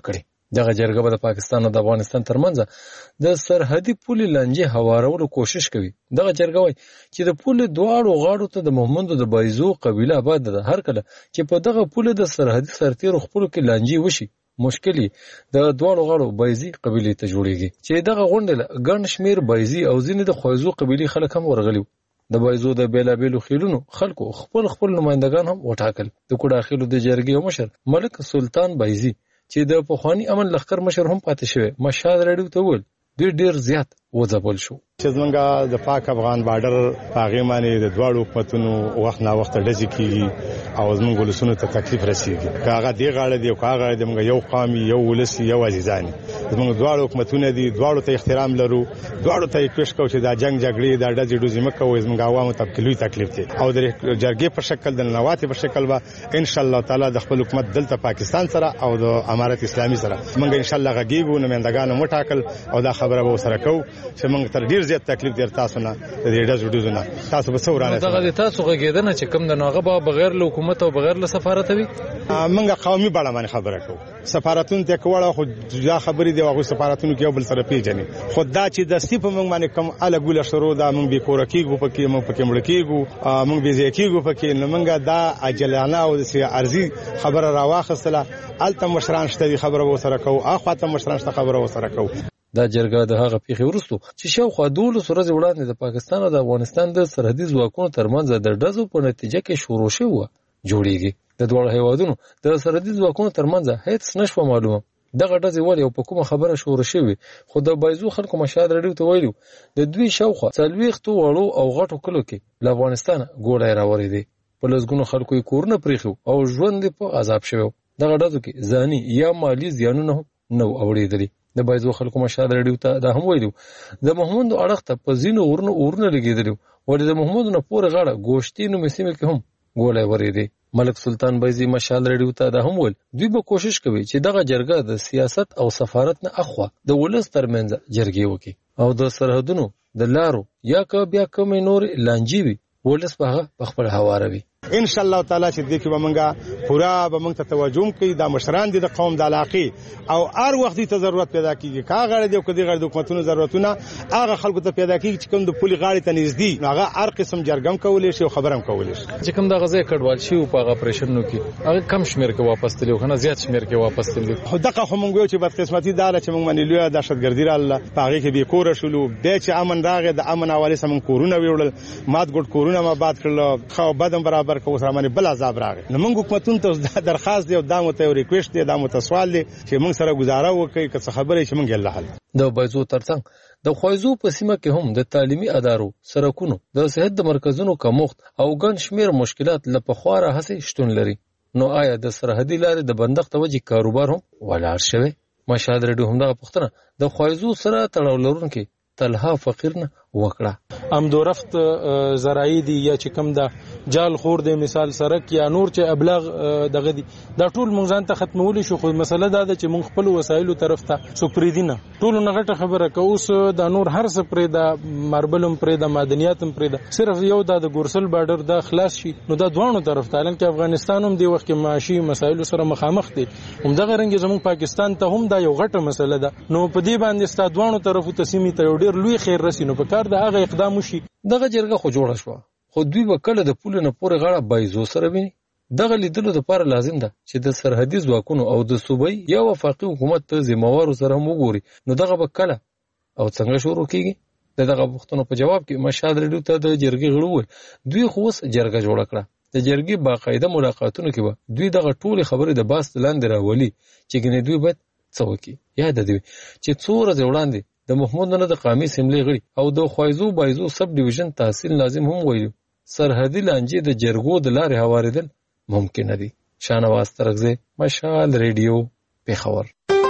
دغه جرګه به د پاکستان او د افغانستان ترمنځ د سرحدي پولې لانجې هوارولو کوشش کوي. دغه جرګه وایي چې د پولې دواړو غاړو ته د محمد د بایزو قبیله آباد ده. هر کله چې په دغه پولې د سرحدي سرتیرو خپلو کې لانجې وشي مشکل د دواړو غاړو بایزي قبیلې ته جوړیږي چې دغه غونډه ګڼ شمیر بایزي او ځینې د خویزو قبیلې خلک هم ورغلي. د بایزو د بیلابیلو خیلونو خلکو خپل نمائندگان هم وټاکل. د کوډا خیلو د جرګې مشر ملک سلطان بایزي چې د پخوانی امن لښکر مشر هم پاتې شوی مشهد راډیو ته وویل دوی ډیر زیات وځبل شو. چې زمونږه د پاک افغان بارډر پاغې باندې د دواړو حکومتونو وخت نا وخت ډزې کیږي او زمونږ ولسونو ته تکلیف رسیږي. هغه دی غاړه دی او هغه غاړه دی موږ یو قومي یو ولسی یو عزیزانی زمونږ دواړو حکومتونه دي دواړو ته احترام لرو دواړو ته کوشش کوو چې دا جنگ جګړې دا ډزې ډوزې مکه وي زمونږ عوامو ته کلوي تکلیف دي او د جرګې په شکل د نواتې په شکل به ان شاء الله تعالی د خپل حکومت دلته پاکستان سره او د امارت اسلامي سره موږ ان شاء الله غږیږو نمائندگان مو ټاکل او دا خبره به سره کوو چې موږ تر ډیر زیات تکلیف در تاسو نه د دې ډز وډوز نه تاسو به څورانه دغه تاسو غږیدنه چې کوم د نوغه به بغیر له حکومت او بغیر له سفارت وي موږ قومي بڼه باندې خبره کوو. سفارتونو ته کوړه خو دا خبرې دی هغه سفارتونو کې یو بل سره پیژني خدا چې د سیپ موږ باندې کم اله ګوله شروع دا موږ به کور کېږو پکې موږ پکې مړ کېږو موږ به ځکېږو پکې موږ دا عجلانه او سي ارزي خبره راواخصله الته مشران شته خبره و سره کوو اخو ته مشران شته خبره و سره کوو. دا جرګه د هغه پیښې وروسته چې شاوخوا 12 ورځې وړاندې د پاکستان او د افغانستان د سرحدي ځواکونو ترمنځ د ډزو په نتیجه کې شروع شوه جوړیږي. د دوه هیوادونو د سرحدي ځواکونو ترمنځ هیڅ نشو معلومه دغه ډزې ولې او په کومه خبره شروع شوه. خو د بایزو خلکو مشهد راډیو ته ویلو د دوی شاوخوا 40 وړو او غټو کلو کې له افغانستان ګوډه راوړې دي. په لږونو خلکو یې کورونه پریخو او ژوند په عذاب شوه. دغه ډزو کې ځاني یا مالی زیانونه نو اوریدلي. د بایزو خلکو مشهد راډیو ته دا هم ویلو د محمود اړخ ته په زینو ورونه لګیدلو ولې د محمود نه پورې غاړه ګوشتي نو مسیمه کې هم ګولای ورېدي. ملک سلطان بایزي مشهد راډیو ته دا هم ویل دوی به کوشش کوي چې دغه جرګه د سیاست او سفارت نه اخوا د ولس ترمنځ جرګې وکړي او د سرحدونو د لارو یا که بیا کومې نور لانجې وي ولس په هغه خپل هواروي. ان شاء الله تعالی چې دې کې به موږ پورا به موږ ته توجه کوي دا مشران دي د قوم د علاقې او هر وخت ته ضرورت پیدا کیږي کاغړ دي او کدي غړ د حکومتونو ضرورتونه هغه خلکو ته پیدا کیږي چې کوم د پولي غاړې ته نږدې هغه هر قسم جرګم کولې شي او خبرم کولې شي چې کوم د غزې کډوال شي او په هغه اپریشنونو کې هغه کم شمیر کې واپس تللی خو نه زیات شمیر کې واپس تللی. خو دغه خو موږ چې بد قسمتي دار چې موږ باندې لوی دهشتګردي الله پاغه کې به کور شولو به چې امن راغې د امن حواله سم کورونه ویړل مات ګډ کورونه ما باد کړل خو بدم برابر کو سره باندې بل عذاب راغی. نو موږ حکومتونو ته درخواست دی او دا مو ته ریکوست دی دا مو ته سوال دی چې موږ سره گزاره وکړي که څه خبره چې موږ الله حل. د بایزو ترڅنګ د خویزو په سیمه کې هم د تعلیمي ادارو سرکونو د صحت د مرکزونو کمښت او ګڼ شمیر مشکلات لپاره هڅې شتون لري. نو آیا د سرحدي لارې د بندښت وجې کاروبار هم ولاړ شوی؟ مشهد راډیو هم دا پوښتنه د خویزو سره تړاو لرونکي طلحه فقیر نه وکړه. امدورفت زراعي دي یا چې کوم د جال خور دی مثال سرک یا نور چې ابلاغ دغه دي دا ټول مونږ ځان ته ختمول شو. خو مسله دا ده چې مونږ خپل وسایلو طرف ته سپریدینه ټول نه غټه خبره کو اوس د نور هر څه پرې د ماربلم پرې د معدنیاتم پرې د صرف یو د ګورسل بارډر د خلاص شي نو دا دوانو طرف ته لکه افغانستان هم دی وخت کې معاشي مسایلو سره مخامخ دي هم دغه رنګ زموږ پاکستان ته هم دا یو غټه مسله ده. نو په دې باندې ست دوانو طرفو تسمی ته ډیر لوی خیر رسینو په کار د هغه اقدام وشي. دغه جرګه خو جوړه شو خو دوی به کله د پول نه پورې غاړه بایزو سره ویني. دغه لیدلو لپاره لازم ده چې د سرحدي ځواکونو او د صوبایي یا وفاقي حکومت ته ذمہوارو سره وګوري. نو دغه به کله او څنګه شروع کیږي؟ دغه پوښتنو په جواب کې مشهد راډیو ته د جرګې غړو دوی خو اوس جرګه جوړه کړه. د جرګې باقاعده ملاقاتونو کې به دوی دغه ټول خبرې د باس لاندې راولي چې ګنې دوی باید څه وکړي. یاد دی چې څو ورځې وړاندې د محمود نه د قومي اسمبلی غړي او د خویزو بایزو سب ډیویژن تحصیل لازم هم ویلو سرحدي لانجې د جرګو د لارې هواریدل ممکن دي. شاهنواز ترغزی، مشال ریډیو، پیښور.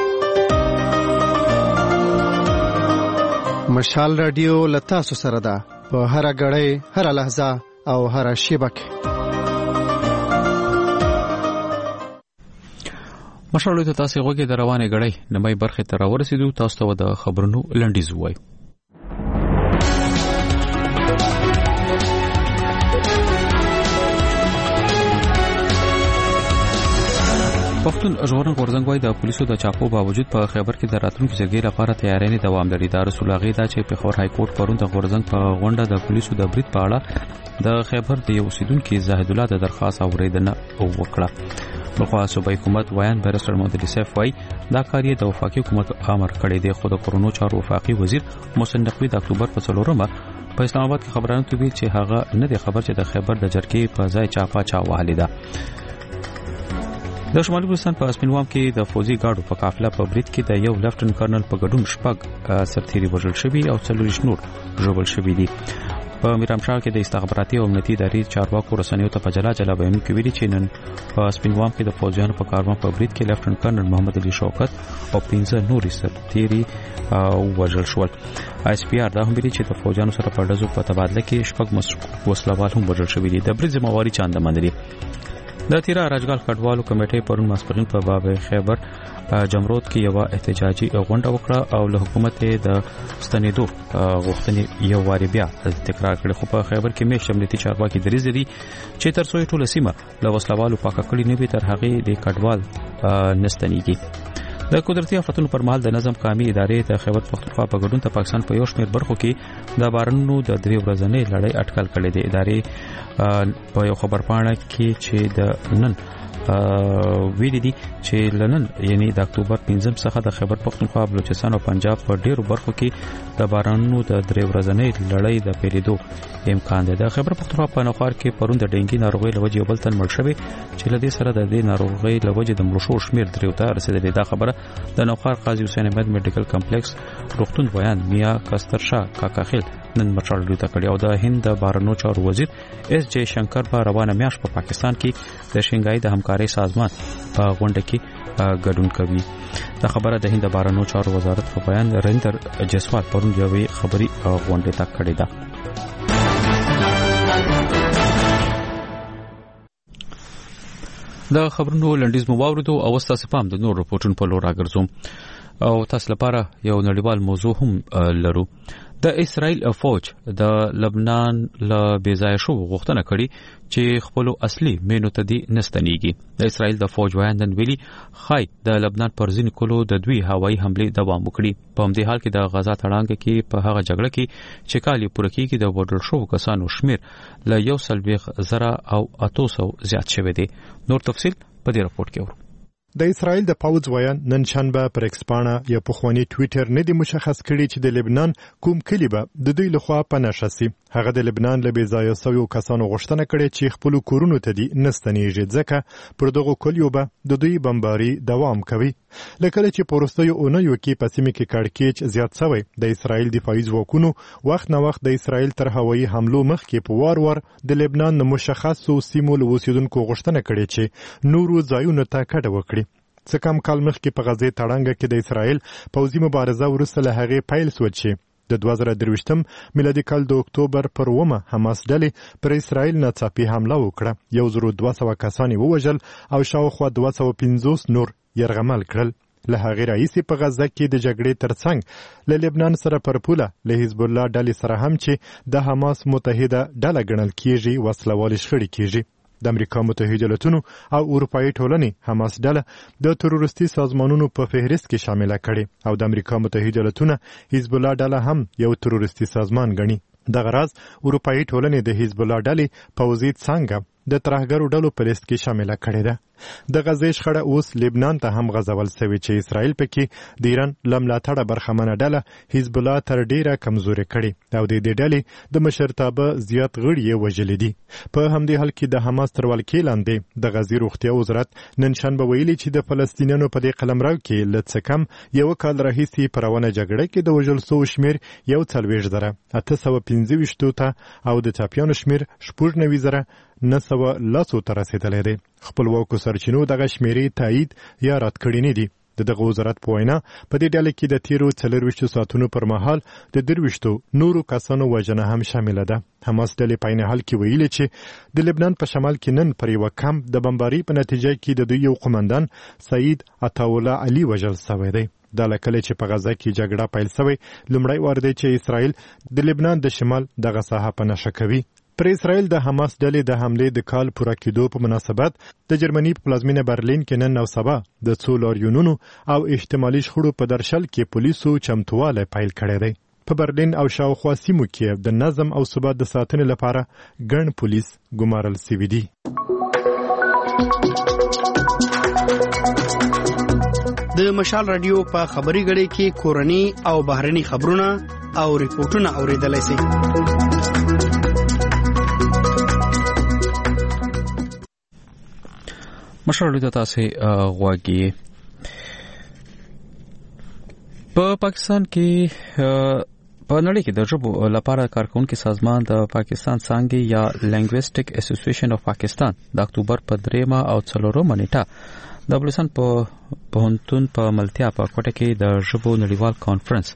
مشال رادیو لتا سره ده په هر غړې هر لحظه او هر شیبه کې. مشالو ته تاسو غوږی د روانې غړې نمای برخه تر ورسېدو تاسو ته د خبرونو لنډیز وایو. پښتون ژغورن غورځنګ وايي د پولیسو د چاپو باوجود په خیبر کې د راتلونکو جرګې لپاره تیاری نه دوام لري. د رسول الله دا چې په خبر های کورټ پرون د غورځنګ په غونډه د پولیسو د برید په اړه د خیبر د یو اوسیدونکو زاهد الله د درخواست اوریدنه وکړه. بلخوا صوبایي حکومت ویان بیرسټر محمد علي سیف وايي دا کار د وفاقي حکومت امر کړی دی، خو د کورونو چارو وفاقي وزیر محسن نقوی د اکتوبر په 4 په اسلام آباد کې خبرانو ته ویل چې هغه نه دی خبر چې د خیبر د جرګې په ځای چاپا چا وهلې ده. د شمالي بلوچستان په اسپینوام کې د فوجي ګاډو په قافله په برید کې د یو لیفټننټ کرنل په ګډون شپږ سرتیري وژل شوي او 40 نور ژوبل شوي دي. په میرامشاه کې د استخباراتي او امنیتي ادارې چارواکو رسنیو ته په جلا بیان کې ویلي چې نن په اسپینوام کې د فوجیانو په کاروان په برید کې لیفټننټ کرنل محمد علي شوکت او 15 نور سرتیري وژل شول. اس پی آر دا هم ویلي چې د فوجیانو سره په ډزو په تبادله کې شپږ وسلوال هم وژل شوي دي. د برید ذمہواری چا اندامه لري. د تیرا راجګال کډوالو کمیټې پرون ماسپرین په باب خیبر جمرود کې یو احتجاجي غونډه وکړه او له حکومت د ستنېدو غوښتنې یو واری بیا تکرار کړې، خو په خیبر کې مې شملتي چارواکي دریځ دي چې تر څو ټول سیمه له وسلوالو پاکه کړي نه وي تر هغه د کډوال نستنیږي. د قدرتي آفتونو پر مهال د نظم قومي ادارې د خیبر پختونخوا په ګډون ته پاکستان په یو شمېر برخو کې د بارانونو د 3 ورځې لړۍ اټکل کړې ده. ادارې په یو خبرپاڼه کې چې د نن ویلي دي چې لنن یعنی د اکتوبر 15 څخه د خیبر پختونخوا، بلوچستان او پنجاب په ډیرو برخو کې د بارانونو د 3 ورځې لړۍ د پیریدو امکان دی. د خیبر پختونخوا په نوخار کې پرون د ډینګي ناروغي لوجه یو بل تن مړ شوی چې لدې سره د دې ناروغي لوجه د مړو شو شمیر 3 ته رسیدلی. دا خبره د نوخار قاضي حسین احمد میډیکل کمپلیکس روغتون بیان میا کستر شاه کاکاخیل نن مرچاړو ته کړی او د هند د بارنو چارو وزیر اس جے شنکر په روانه میاش په پاکستان کې د شنګای د همکارۍ سازمان په غونډه کې ګډون کوي. دا خبره د هند د بارنو چارو وزارت په بیان رندر جسوال پرون یوې خبري غونډه ته کړی ده. د خبرونو لنډیز مو واوریدو او تاسو پام د نور رپورټونو په لور راګرځوم او تاسو لپاره یو نړیوال موضوع هم لرو. د اسرائیل فوج د لبنان له بیځای شو غوښتنه کړې چې خپل اصلي مینو ته دی نستنیږي. د اسرائیل د فوج وایندن ویلي خای د لبنان پر ځین کولو د دوی هوایي حمله دوام وکړي. په همدې حال کې د غزا تړانګ کې په هغه جګړه کې چې کالی پوره کېږي د وډل شو کسانو شمیر له 1.0 او 800 زیات شوی دی. نور تفصیل په دې راپورټ کې ورو. د اسرائیل د پاوځ ویان نن شنبه پر ایکسپانا یا پخوانی ټوئیټر نه دی مشخص کړي چې د لبنان کوم کلی به د دوی لخوا پناه شي. هغه د لبنان له بیځایه سویو کسانو غوښتنه کړې چې خپل کورونو ته دی نستنیږي ځکه پر دغه کلیو به د دوی بمباري دوام کوي. لکه چې پورستیو اونیو کې په سیمه کې کړکېچ زیات شوی، د اسرائیل دفاعي ځواکونو وخت نه وخت د اسرائیل تر هوایي حملو مخکې په وار د لبنان د مشخصو سیمو له اوسیدونکو غوښتنه کړې چې نورو ځایونو ته کډه وکړي. څه کم کال مخکې په غزې تړانګه کې د اسرائیل پوځي مبارزه وروسته له هغې پیل شوه چې د 2023 میلادي کال د اکتوبر پر 1 حماس ډلې پر اسرائیل ناڅاپي حمله وکړه. 1200 کسان ووژل او شاوخوا 250 نور یرغمل کړل. له هغې راهیسې په غزه کې د جګړې ترڅنګ له لبنان سره پر پوله له حزب الله ډلې سره هم چې د حماس متحده ډله ګڼل کیږي وسلوال شخړې کیږي. د امریکا متحده ایالاتونو او اروپایي ټولنې حماس ډله د تروریستي سازمانونو په فهرست کې شامل کړي او د امریکا متحده ایالاتونو حزب الله ډله هم یو تروریستي سازمان ګڼي. دغه راز اروپایي ټولنې د حزب الله ډلې پوځي څانګه د ترهګرو ډلو په لیست کې شامل کړي ده. د غزې شخړه اوس لبنان ته هم غځول شوې چې اسرائیل پکې د ایران لملاتړه برخمنه ډله حزب الله تر ډیره کمزوري کړي او د دې ډلې د مشرتابه زیات غړي یې وژلي دي. په همدې حال کې د حماس تر ولکې لاندې د غزې روغتیا وزارت نن شنبه ویلي چې د فلسطینیانو په دې قلمرو کې له څه کم یو کال راهیسې په روانه جګړه کې د وژل شوو شمیر 1,825 ته او د ټپیانو شمیر 9,910 ته رسیدلی دی. خپلواکو سرچینو دغه شمیرې تایید یا رد کړي نه دي. دغه وزارت په وینا په دې ډله کې د تیرو 24 ساعتونو پر مهال د 23 نورو کسانو وژنه هم شامل ده. حماس ډلې په عین حال کې ویلي چې د لبنان په شمال کې نن پر یو کمپ د بمباري په نتیجه کې د دوی یو قومندان سعید عطاالله علي وژل شوی دی. دا لکه چې په غزه کې جګړه پیل شوی لومړی وار دی چې اسرائیل د لبنان د شمال دغه ساحه په نشه کوي. پر اسرائیل د حماس ډلې د حملې د کال پوره کېدو په مناسبت د جرمني په پلازمینه برلین کې نن او سبا د څو لاریونونو او احتمالي شخړو په درشل کې پولیسو چمتوالی پیل کړی دی. په برلین او شاوخوا سیمو کې د نظم او ثبات د ساتنې لپاره ګڼ پولیس ګمارل سوي دي. د مشال رادیو په خبري غړي کې کورني او بهرني خبرونه او ریپورتونه اوریدلای شئ. مشرانو ته تاسو غواګي په پاکستان کې په نړۍ کې د ژبو لپاره کارکونکو سازمان د پاکستان څانګې یا لینګویسټک اسوسییشن اف پاکستان د اکتوبر په 3 او 4 نیټه د بلوچستان په پوهنتون په ملتیا په کوټه کې د ژبو نړیوال کانفرنس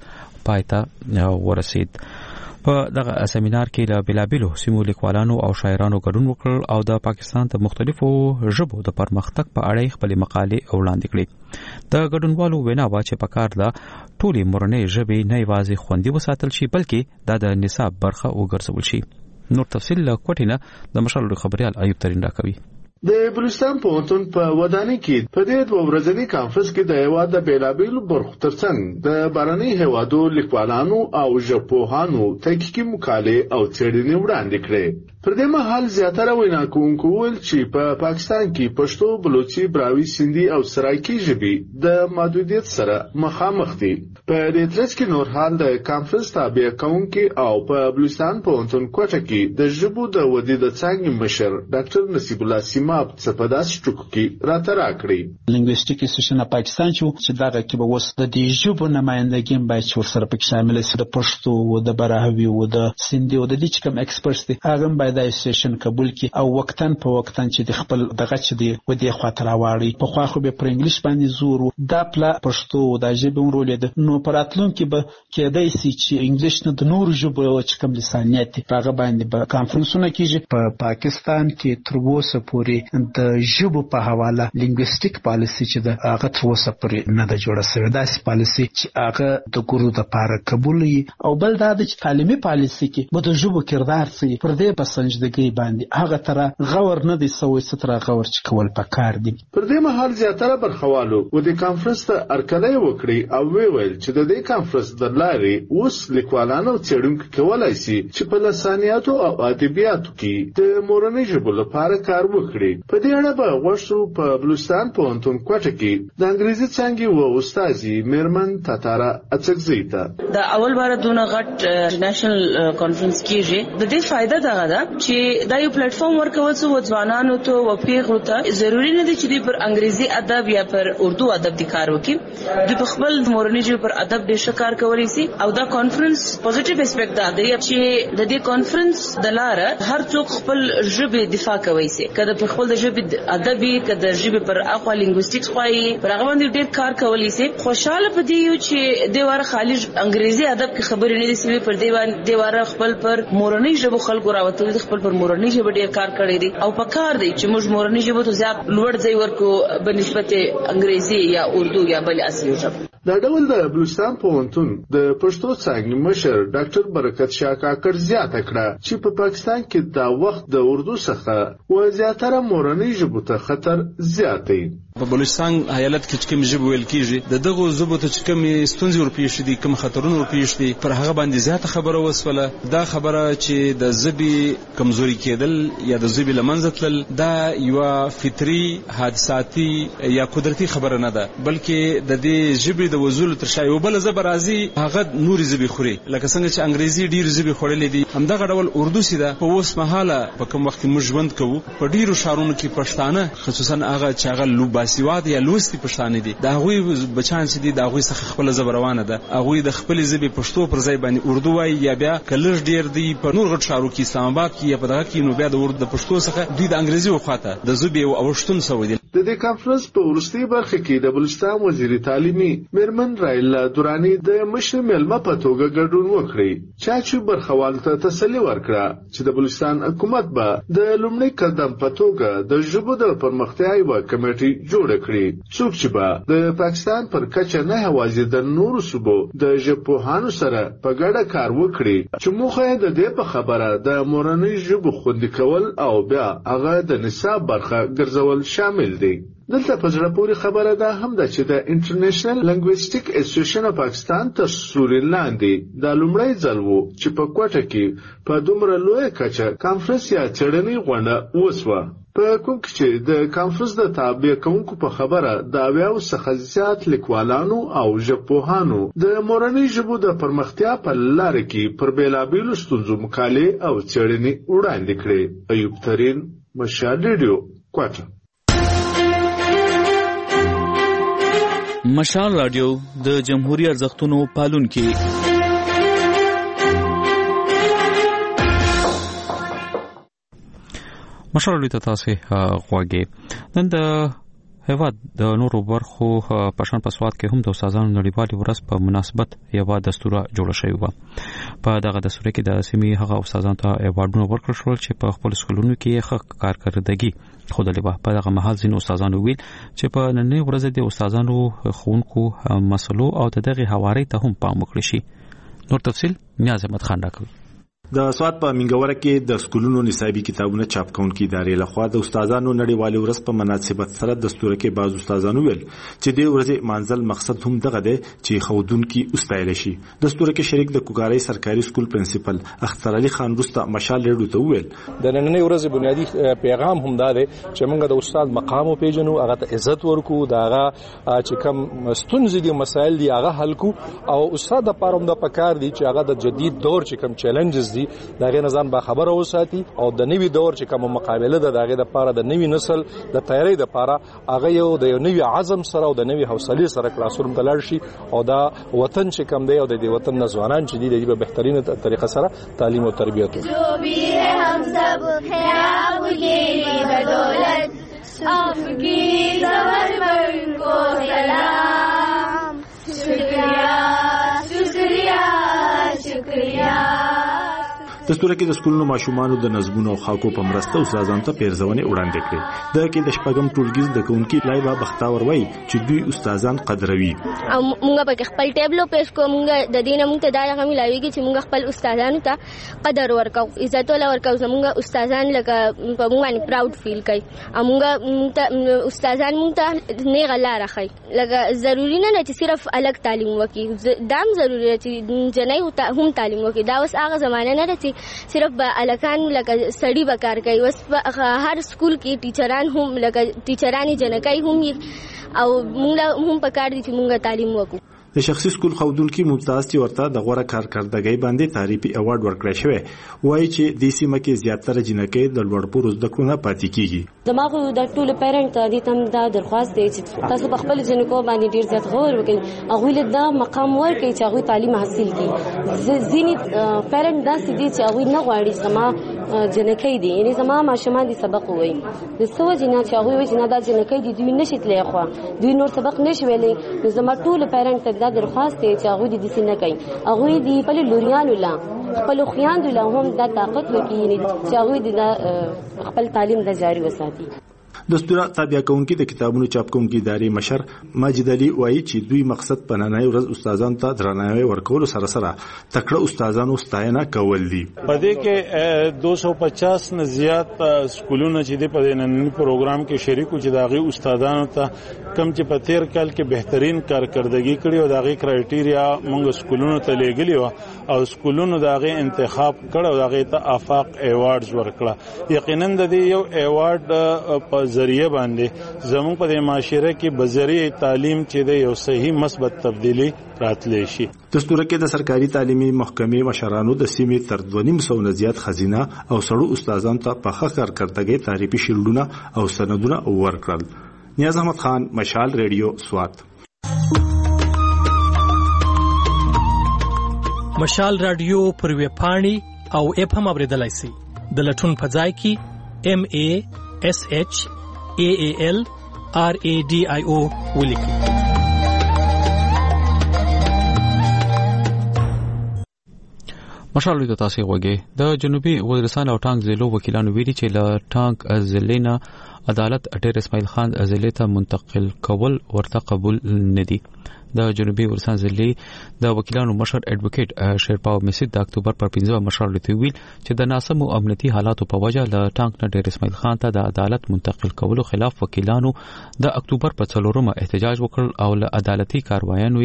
پایته ورسید. په دغه سیمینار کې له بلابلو سیمو لیکوالانو او شاعرانو ګډون وکړ او د پاکستان د مختلفو ژبو د پرمختګ په اړه خپل مقالې وړاندې کړې. د ګډونوالو وینا وا چې په کار ده ټولې مورنۍ ژبې نه یوازې خوندي وساتل شي بلکې د نصاب برخه وګرځول شي. نور تفصیل له کوټینه د مشال خبريال ایوب ترين راکوي. د بلوچستان پوهنتون په ودانۍ کې په دې دوه ورځني کانفرنس کې د هیواد د بیلابیلو برخو ترڅنګ د بهرني هیوادو لیکوالانو او ژبپوهانو تحقیقي مقالې او څېړنې وړاندې کړې. پر دې مهال زیاتره وینا کوونکو ویل چې په پاکستان کې پښتو، بلوچي، براوي، سندي او سرایکي ژبې د محدودیت سره مخامخ دي. په دې ترڅ کې نور حال د کانفرنس تابع کوونکي او په بلوچستان پوهنتون کوټه کې د ژبو د ودې د څانګې مشر ډاکټر نصیب الله سیماب څپداس ټکو کې راته راکړي. لینګویسټیک اسوسییشن اف پاکستان چې دغه کې به وس د دې ژبو نمائندګي باید ورسره پکې شامل شي. د پښتو او د براوي او د سندي او د دې کوم ایکسپرټس دي هغه باید د اسوسییشن قبول کړي او وقتن په وقتن چې د خپل دغه چې دی و دې خاطر واړي. په خو خو به پر انګلیش باندې زور د پلا پښتو او د ژبې ورولې ده نو پراتلون کې به کېدای شي چې انګلیش نه د نور ژبو چې کوم لسانیت هغه باندې به کانفرنسونه کیږي. په پاکستان کې تر اوسه پورې د ژبو په حواله لینګویسټیک پالیسي چې د هغه تر اوسه پورې نه د جوړه شوې. داسې پالیسي چې هغه د ګورو د لپاره قبول وي او بل دا چې تعلیمي پالیسي کې به د ژبو کردار سي پر دې بسنجدګي باندې هغه تر غور نه دي سوې ستر غور چې کول پکار دي. پر دې مهال زیاتره برخوالو و د کانفرنس ته ارکلای وکړي او ویل چې د دې کانفرنس د لارې اوس لیکوالانو څېړونکو کولای شي چې په لسانیاتو او ادبیاتو کې د مورنۍ ژبو لپاره کار وکړي. په دې اړه به غوښتو په بلوچستان پوهنتون کوټه کې د انګریزي څانګې و استادي میرمن تاتارا اڅکزی ته د اول بار دونه غټ نېشنل کانفرنس کېږي. د دې فائدہ دا ده چې دا یو پلیټ فارم ورکول څو ځوانانو ته او پیغلو ته ضروری نه دي چې دوی پر انګریزي ادب یا پر اردو ادب د کار وکړي. دوی په خپل مورنۍ ژبه پر ادب د شکار کولی شي او دا کانفرنس پوزټیو اسپیکټ دا دی چې د دې کانفرنس د لاره هر څوک خپل ژبه دفاع کوي سي کله په خپل ژبه ادبي کله ژبه پر اخوا لینګویسټیکس خوایي پر هغه باندې ډېر کار کولی شي. خوشاله پدې یو چې د واره خالي انګریزي ادب کې خبرې نه دي سوي پر دې واره خپل پر مورنۍ ژبه خلکو راوته خپل پر مورنۍ ژبه ډېر کار کړی دی او په کار دی چې موږ مورنۍ ژبه ته زیات لوړ ځای ورکو بنسبت انګریزي یا اردو یا بل اصلي ژبه. دا ډول د بلوچستان پوهنتون د پښتو څانګې مشر ډاکټر برکت شاه کاکړ زیاته کړه چې په پاکستان کې دا وخت د اردو څخه و زیاتره مورنۍ ژبو ته خطر زیات دی. په بلوچستان ایالت کې کوم ژبه ویل کیږي د دغه ژبو ته کوم ستونزې ورپېښ دي کوم خطرونه ورپېښ دي پر هغه باندې زیاته خبره وسوله. دا خبره چې د ژبې کمزوري کېدل یا د ژبې لمنځه تلل دا یو فطري حادثاتي یا قدرتي خبره نه ده بلکې د دې ژبې د وزول تر شا یو بل ژبه راځي هغه نوري ژبې خوري لکه څنګه چې انګریزي ډېر ژبې خورلې دي همدغه ډول اردو سیده په اوس مهاله په کوم وخت موږ ژوند کوو په ډیرو شهرونو کې پښتانه خصوصا هغه چې هغه لوباسیواد یا لوستي پښتانه دي دا هغوی بچان چې دي دا هغوی څخه خپل ژبه روانه ده هغوی د خپل ژبې پښتو پر ځای باندې اردو وایي یا بیا کلر ډیر دی په نور غټ شهرو کې اسلام آباد کې یا په دغه کې نو بیا د پښتو څخه دوی د انګریزي وخاته د ژبې او اوښتون سوي دي. د دې کانفرنس په وروستي برخه کې د بلوچستان وزیر تعلیمي میرمن رایلا دورانی د مشر ملما په توګه ګډون وکړي چې برخوالو ته تسلی ورکړه چې د بلوچستان حکومت به د لومړي قدم په توګه د ژبو د پرمختیا یوه کمیټه جوړه کړي څوک چې به د پاکستان پر کچه نه یوازې د نورو صوبو د ژبپوهانو سره په ګډه کار وکړي چې موخه یې د دې په خبره د مورنۍ ژبو خوندي کول او بیا هغه د نصاب برخه ګرځول شامل دي. دلته په زړه پورې خبره ده هم ده چې د انټرنیشنل لنګویسټیک اسوسییشن اف پاکستان تر سوري لاندې د لومړی ځل وو چې په کوټه کې په دومره لویه کچه کانفرنس یا څېړنې غونډه وسوه. په کوم کې چې د کانفرنس د تابع کوونکو په خبره د 80 څخه زیات لیکوالانو او ژبپوهانو د مورنۍ ژبو د پرمختیا په لاره کې پر بیلابیلو ستونزو مقالې او څېړنې وړاندې کړې. ایوب ترین، مشال ریډیو، کوټه. مشال رادیو د جمهوریت ارزښتونو پالونکي. مشال رادیو ته تاسو غواګي. نن د هیواد د نورو برخو په شان په سواد کې هم د استادانو نړیوالې ورځ په مناسبت یوه دستوره جوړه شوې وه. په دغه دستوره کې د سیمې هغه استادانو ته ایوارډونه ورکړل شول چې په خپل سکولونو کې ښه کارکردګي ښودلې وه. په دغه مهال ځینو استادانو ویل چې په نننۍ ورځ د استادانو ښوونکو مسلو او د دغې هوارۍ ته هم پام وکړي شي. نور تفصیل نیاز احمد خان راکوي. د سواد په منګوره کې د سکولونو نصابي کتابونه چاپ کونکي ادارې لخوا د استادانو نړیوالې ورځ په مناسبت سره دستور کې بعض استادانو ویل چې د ورځې منځل مقصد هم دغه دی چې خودونکو استایل شي. دستور کې شریک د کوګارۍ سرکاري سکول پرنسپل اختر علي خان رستا مشال ریډیو ته ویل د نننۍ ورځې بنیادی پیغام هم دا دی چې موږ د استاد مقام پیژنو، هغه ته عزت ورکو، دا هغه چې کوم ستونزې دي مسایل دي هغه حل کو، او استاد لپاره هم د پکار دي چې هغه د جدید دور چې کوم چیلنجز دي دغه نظام با خبره وساتي او د نوي دور چې کوم مقابله ده دغه د لپاره د نوي نسل د تیاری د لپاره هغه یو د نوي عزم سره او د نوي حوصله سره کلاسروم ته لاړ شي او دا وطن چې کوم دی او د وطن ځوانان چې دي د بهترینه طریقه سره تعلیم او تربیت جو بھی ہے ہم سب ہے آپ کی بدولت آپ کی زبر پر کو سلام شکریہ شکریہ شکریہ. دستور کې د سکولونو ماشومانو د نظمونو او خاکو په مرسته استادانو ته پیرزونې وړاندې کړې. د کې د شپږم ټولګي د کوونکی لایبا بختاور وای چې دوی استادان قدروي. موږ به خپل ټیبلو پېښ کوو، موږ د دینه موږ ته دا هم لایوي چې موږ خپل استادانو ته قدر ورکو، عزت ول ورکو. زموږ استادان لکه په موږ باندې پراود فیل کوي. موږ استادان موږ ته نه غلا راخي. لکه ضروری نه چې صرف الګ تعلیم وکړي، دام ضروری چې جنۍ هم تعلیم وکړي. دا اوس هغه زمانه نه ده صرف به الکان لکه سړی به کار کوي. وس هر سکول کې ټیچران هم لکه ټیچرانی جنکای هم او موږ هم په کار دي چې موږ تعلیم وکړو. د شخصي سکول خودونکو ممتاز چې ورته د غوړه کارکردګۍ باندې تعریفي ایوارډ ورکړی شوی وایي چې د سیمه کې زیاتره جنکۍ د لوړ پوړو زده کړو نه پاتې کیږي. دماغ د ټول پیرنټ ته د تم دا درخواست دی چې تاسو په خپل جنکو باندې ډیر زیات غور وکړئ، هغه له دا مقام ورکړي چې هغه تعلیم حاصل کړي. ځینې پیرنټ دا سدي چې هغه نه غواړي زما جنکۍ دي، یعنی زما ماشومان دي سبق وایي د سو جنا چې هغه وایي چې دا جنکۍ دي دوی نشي تللی خو دوی نور سبق نشي ویلي. زما ټول پیرنټ دا درخواست دی چې هغه د سینه کوي، هغه دی په لوريانو لا خپل خوياندو له هم د طاقت ورکړي چې هغه د خپل تعلیم د جاري وساتي. دستور تابع کوونکي د کتابونو چاپ کوونکي ادارې مشر ماجد علي وایي چې دوی مقصد په نننۍ ورځ استادانو ته درناوی ورکول سره سره تکړه استادانو ستاینه کول دي. په دې کې 250 نه زیات سکولونه چې په نننۍ پروګرام کې شریکو چې داغي استادانو ته کم چې په تیر کال کې بهترین کارکردګي کړې او داغي کرایټیریا موږ سکولونو ته لېږلي و او سکولونو داغي انتخاب کړ او داغي ته آفاق ایوارډز ورکړه. یقینا د دې یو ایوارډ په ذریعہ باندې زموږ په معاشره کې بذریعہ تعلیم چې د یو صحیح مثبت تبدیلی راتلی شي. دستور کې د سرکاري تعلیمي محکمې مشرانو د سیمې تر 2.5 نه زیات خزینه او سړو استادانو ته په ښه کارکردګۍ تعریفي شیلډونه او سندونه ورکړل. نیاز احمد خان، مشال ریډیو، سوات. مشال رادیو پر ویب پاڼې او اپ هم اوریدلای شئ. د لټون په ځای کې MASHAAL RADIO ولیکئ. مشالوی ته تاسو وګورئ د جنوبي وزیرستان او ټانک ضلعو وکیلانو ویلي چې له ټانک ضلع عدالت ډیر اسماعیل خان ضلع ته منتقل کول ورته قبول نه دي. د جنوبي وزیرستان ضلع د وکیلانو مشر اډوکیټ شیرپاو مسید د اکتوبر پر 15 مشالوی ته ویل چې د ناسمو امنیتي حالاتو په وجه له ټانک نه ډیر اسماعیل خان ته د عدالت منتقل کولو خلاف وکیلانو د اکتوبر په 4 احتجاج وکړ او له عدالتي کاروایانو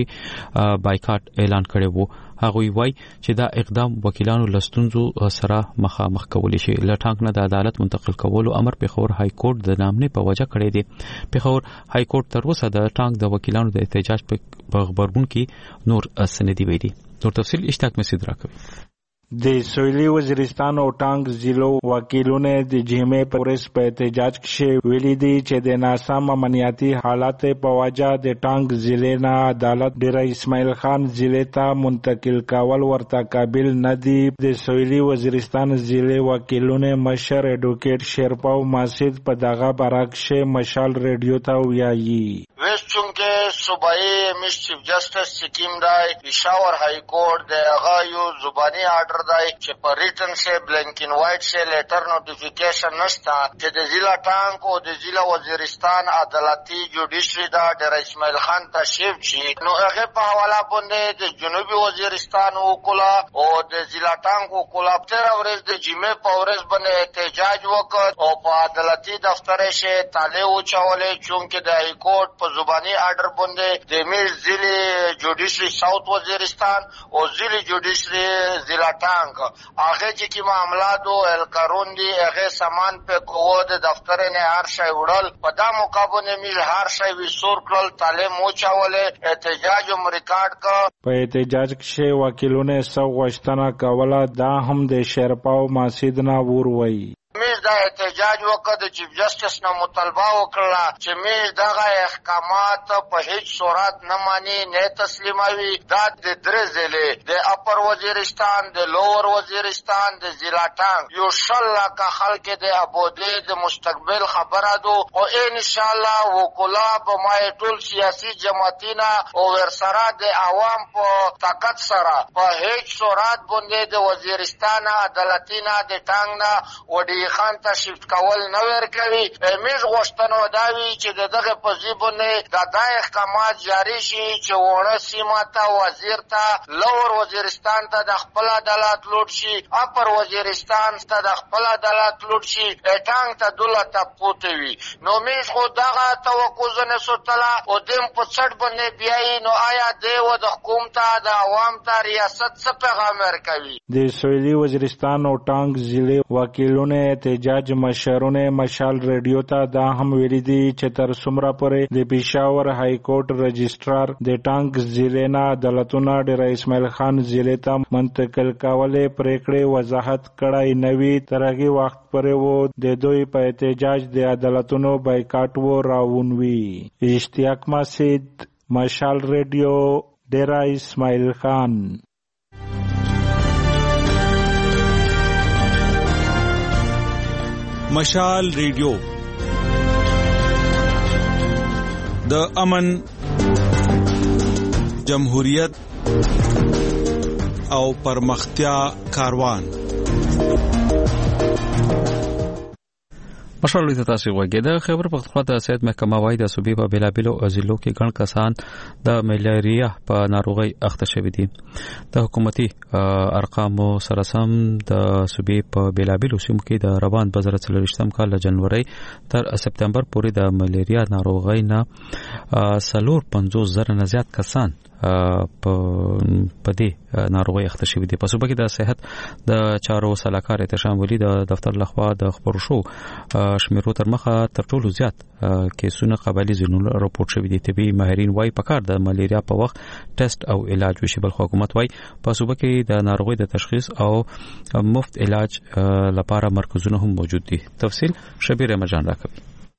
بایکاټ اعلان کړی وو. هغه وایي چې دا اقدام وکیلانو لستونزو سره مخامخ کولی شي. له ټانک نه د عدالت منتقل کولو امر پیښور های کورټ د نامنې په وجه کړی دی. پیښور های کورټ تر اوسه د ټانک د وکیلانو د احتجاج په خبرګون کې نور سندې ویلي. نور تفصیل اشتاق مسید راکوي. د سویلي وزیرستان او ټانک ضلعو وکیلونه د جمعې په ورځ په احتجاج کې ویلي دي چې د ناسم امنیتي حالات په وجه د ټانک ضلع نه عدالت ډیر اسماعیل خان ضلع ته منتقل کول ورته قابل نه دي. د سویلي وزیرستان ضلع وکیلونه مشر اډوکیټ شیرپاو مسید په دغه برعکس مشال ریډیو ته ویایي ویسٹ چونکه صوبائی مس چیف جسٹس سکیم دای پېښور های کورټ د هغه یو زبانی آرډر دای چې په ریټن سے بلینک ان وایټ سے لیټر نوټیفیکیشن نشتا چې د ضلع ټانک او د ضلع وزیرستان عدالتي جوډیشری دا ډیر اسماعیل خان تشریف شي. نو هغه په حواله باندې د جنوبي وزیرستان وکولا او د ضلع ټانک وکولا په ورځ د جمعې په ورځ باندې احتجاج وکړ او په عدالتي دفتر کې تاله وچولې چونکه د های کورټ په زبانی آرډر باندې د میز ضلع جوډیشری ساوث وزیرستان او ضلع جوډیشری ضلع ټانک هغه چې کی معاملات او الکارون دي هغه سامان په کوو د دفتر نه هر شی وړل په دا مقابله میل هر شی وسور کول تعلیم موچاوله احتجاج او ریکارډ کا. په احتجاج کې وکیلونه سو غشتنه کوله دا هم د شیرپاو مسید نه وروي. میز دا احتجاج وکړ د چیف جسټس نه مطالبه وکړه چې میز دغه احکامات په هیڅ صورت نه مانی نه تسلیموي. دا د درې ضلع د اپر وزیرستان د لوور وزیرستان د ضلع ټانک یو شل کا خلک د ابودي د مستقبل خبره دو او ان شاء الله وکلا په مای ټول سیاسي جماعتینا او ورسره د عوام په طاقت سره په هیڅ صورت باندې د وزیرستان عدالتینا د ټانک نه وډي خان ته شفت کول نه ورکوي. میز غوښتنه داوی چې دغه پوزیبونه د احکامات جاری شي چې ونه سیمه ته وزیر ته لوور وزیرستان ته د خپل عدالت لوټ شي اپر وزیرستان ته د خپل عدالت لوټ شي ټانک ته دولت پوتې وي. نو میز خو دغه توقعونه سوتلا او دیم په څټ باندې بیاي. نو آیا د حکومت د عوام ته ریاست څه پیغام ورکوي؟ د سویلي وزیرستان او ټانک ضلع وکیلونه احتجاج مشرونه مشال ریډیو ته دا هم ویلي دي چې تر څومره پورې د پېښور های کورټ رجسترار د ټانک ضلع نه عدالتونه ډیر اسماعیل خان ضلع ته منتقل کولې پریکړې وضاحت کړای نه وي تر هغه وخت پورې وو د دوی په احتجاج د عدالتونو بایکاټ و راونوي. اشتیاق مسید مشال ریډیو ډیر اسماعیل خان. مشال ریډیو د امن، جمهوریت او پرمختیا کاروان. مشالوی ته تاسو وګورئ. د خیبر پختونخوا د صحت محکمه وايي د صوبې په بیلابیلو ضلعو کې ګڼ کسان د ملیریا په ناروغي اخته شوي دي. د حکومتي ارقامو سره سم د صوبې په بیلابیلو سیمو کې د روان 2023 کال له جنوري تر سپتمبر پورې د ملیریا ناروغي نه 450,000 نه زیات کسان په دې ناروغي اخته شوي دي. په صوبه کې د صحت د چارو سلاکار احتشام ولی د دفتر لخوا د خبرو شو شمیرو تر مخه تر ټولو زیات کیسونه قبلي زینونو راپورټ شوي دي. طبي ماهرین وايي پکار د ملیریا په وخت ټیسټ او علاج وشي. بل حکومت وايي په صوبه کې د ناروغي د تشخیص او مفت علاج لپاره مرکزونه هم موجود دي. تفصیل شبیر مجان راکوي.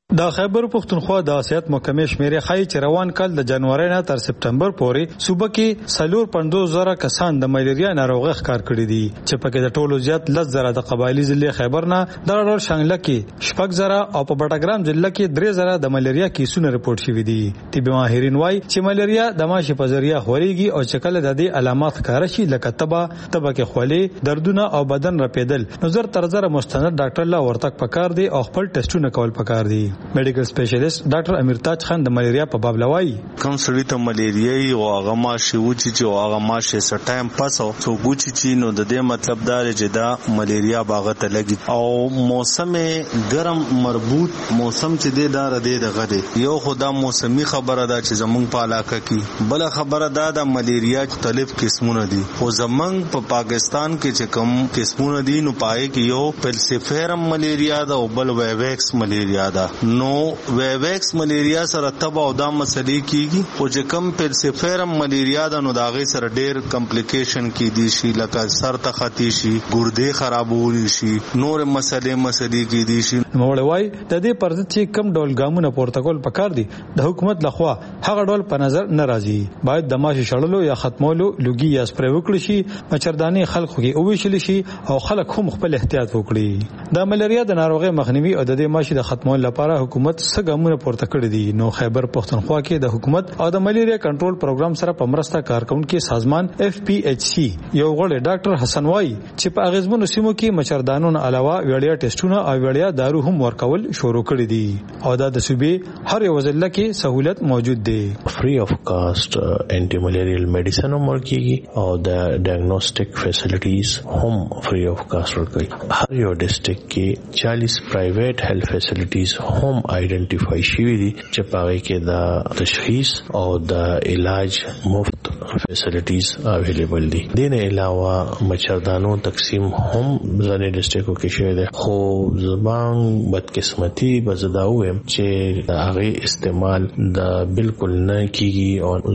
د خیبر پختونخوا د اسیات محکمې شمیرې ښایي چې روان کال د جنوري نه تر سپتمبر پورې صوبه کې 450,000 کسان د ملیریا ناروغي ښکار کړي دي چې پکې د ټولو زیات 10,000 د قبایلی ضلع خیبر نه د ډول شانګله کې 6,000 او په بټګرام ضلع کې 3,000 د ملیریا کیسونه رپورټ شوي دي. طبي ماهرین وایي چې ملیریا د ماشي په ذریعہ خوريږي او چې کله د دې علامات ښکار شي لکه تبه کې خولې دردونه او بدن رپیدل نو زر تر زر مستند ډاکټر لا ورتک پکار دی او خپل ټیسټونه کول پکار دی. میډیکل سپیشلیست ډاکټر امیر تاج خان د ملیریا په باب لوي کوم سړی ته ملیریا او هغه ماشي وچی چې هغه ماشي سټایم پاسو څو ګوچی چې نو د دې مطلب دا چې دا ملیریا باغ ته لګي او موسم ګرم مربوط موسم چې دی دا ردی دغه دی. یو خدا موسمي خبره ده چې زمونږ په علاقه کې بل خبره ده د ملیریا مختلف قسمونه دي او زمونږ په پاکستان کې چې کوم قسمونه دي نو پای کې یو پلسیفیرم ملیریا ده او بل ویویکس ملیریا ده. نو ویویکس ملیریا سره تبه او دا مسلې کیږي او چې کوم پلسیفیرم ملیریا ده نو دا غي سره ډېر کمپلیکیشن کی دي شي لکه سر ته ختی شي ګردې خرابول شي نور مسلې کی دي شي. موړوي د دې پر ضد چې کم ډول ګامونه پورتکول پکار دي د حکومت لخوا هغه ډول په نظر نه راځي. باید د ماشي شړلو یا ختمولو لوګي یا سپری وکړي شي مچرداني خلکو کې او ویشل شي او خلک هم خپل احتیاط وکړي. د ملیریا د ناروغي مخنیوي او د دې ماشي د ختمولو لپاره حکومت څه ګامونه پورته کړی دي. نو خیبر پختونخوا کې د حکومت او د ملیریا کنټرول پروګرام سره په مرسته کارکونکو سازمان FPHC یو غړی ډاکټر حسن وای چې په اغیزمنو سیمو کې مچردانونو علاوه وړیا ټیسټونه او وړیا دارو هم ورکول شروع کړی دي او دا د صوبې هر یو ضلع کې سہولت موجود دی. فری اف کاسٹ انټي ملیریل میډیسن هم ورکیږي او د ډایګنوستیک فیسیلیټیز هم فری اف کاسٹ ورکوي. هر یو ډیسټریکټ کې 40 پرایویټ هیلث فیسیلیټیز هم آئیډنټیفای شوي دي چې پاره کې د تشخیص او د علاج مفت فیسیلیټیز اویلیبل دي. دین علاوه مچردانو تقسیم هم ځنې ډیسټریکټو کې شوی دی خو زبان بدقسمتي بزداوم چې هغه استعمال د بالکل نه کیږي او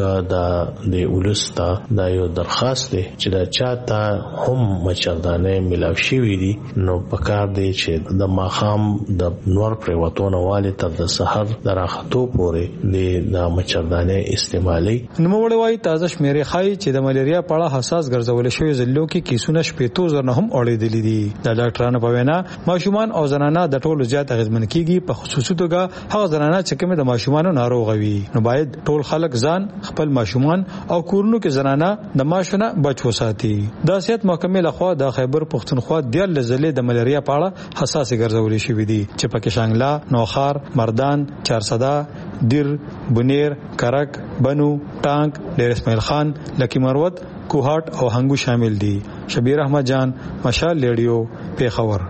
زمونږ د ولستا دا یو درخواست دی چې دا چاته هم مچردانه ملاو شوی دي نو پکار دی چې د ماخام د نور پریواتونه والي تر د سحر دراختو پورې د مچردانه استعمالي. نو وړوي تازه شمیرې ښایي چې د ملیریا په اړه حساس ګرځول شوی ضلعو کې کیسونه 15,000 نه هم اړېدلې دي. د ډاکټرانو په وینا ماشومان او زنانه د ټولو زیات اغیزمن کیږي په خصوصي توګه هغه زنانه چې کومه د ماشومانو ناروغ وي. نو باید ټول خلک ځان خپل ماشومان او کورونو کې زنانه د ماشونه بچ وساتي. د اسیات محکمې لخوا د خیبر پختونخوا د ضلع د ملیریا په اړه حساس ګرځول شوی دي چې پکې شانګلا نوخار مردان چارسدا دیر بنیر کرک بنو ټانک ډیر اسماعیل خان لکی مروت کوهاټ او هنګو شامل دي. شبیر احمد جان مشال ریډیو پیښور.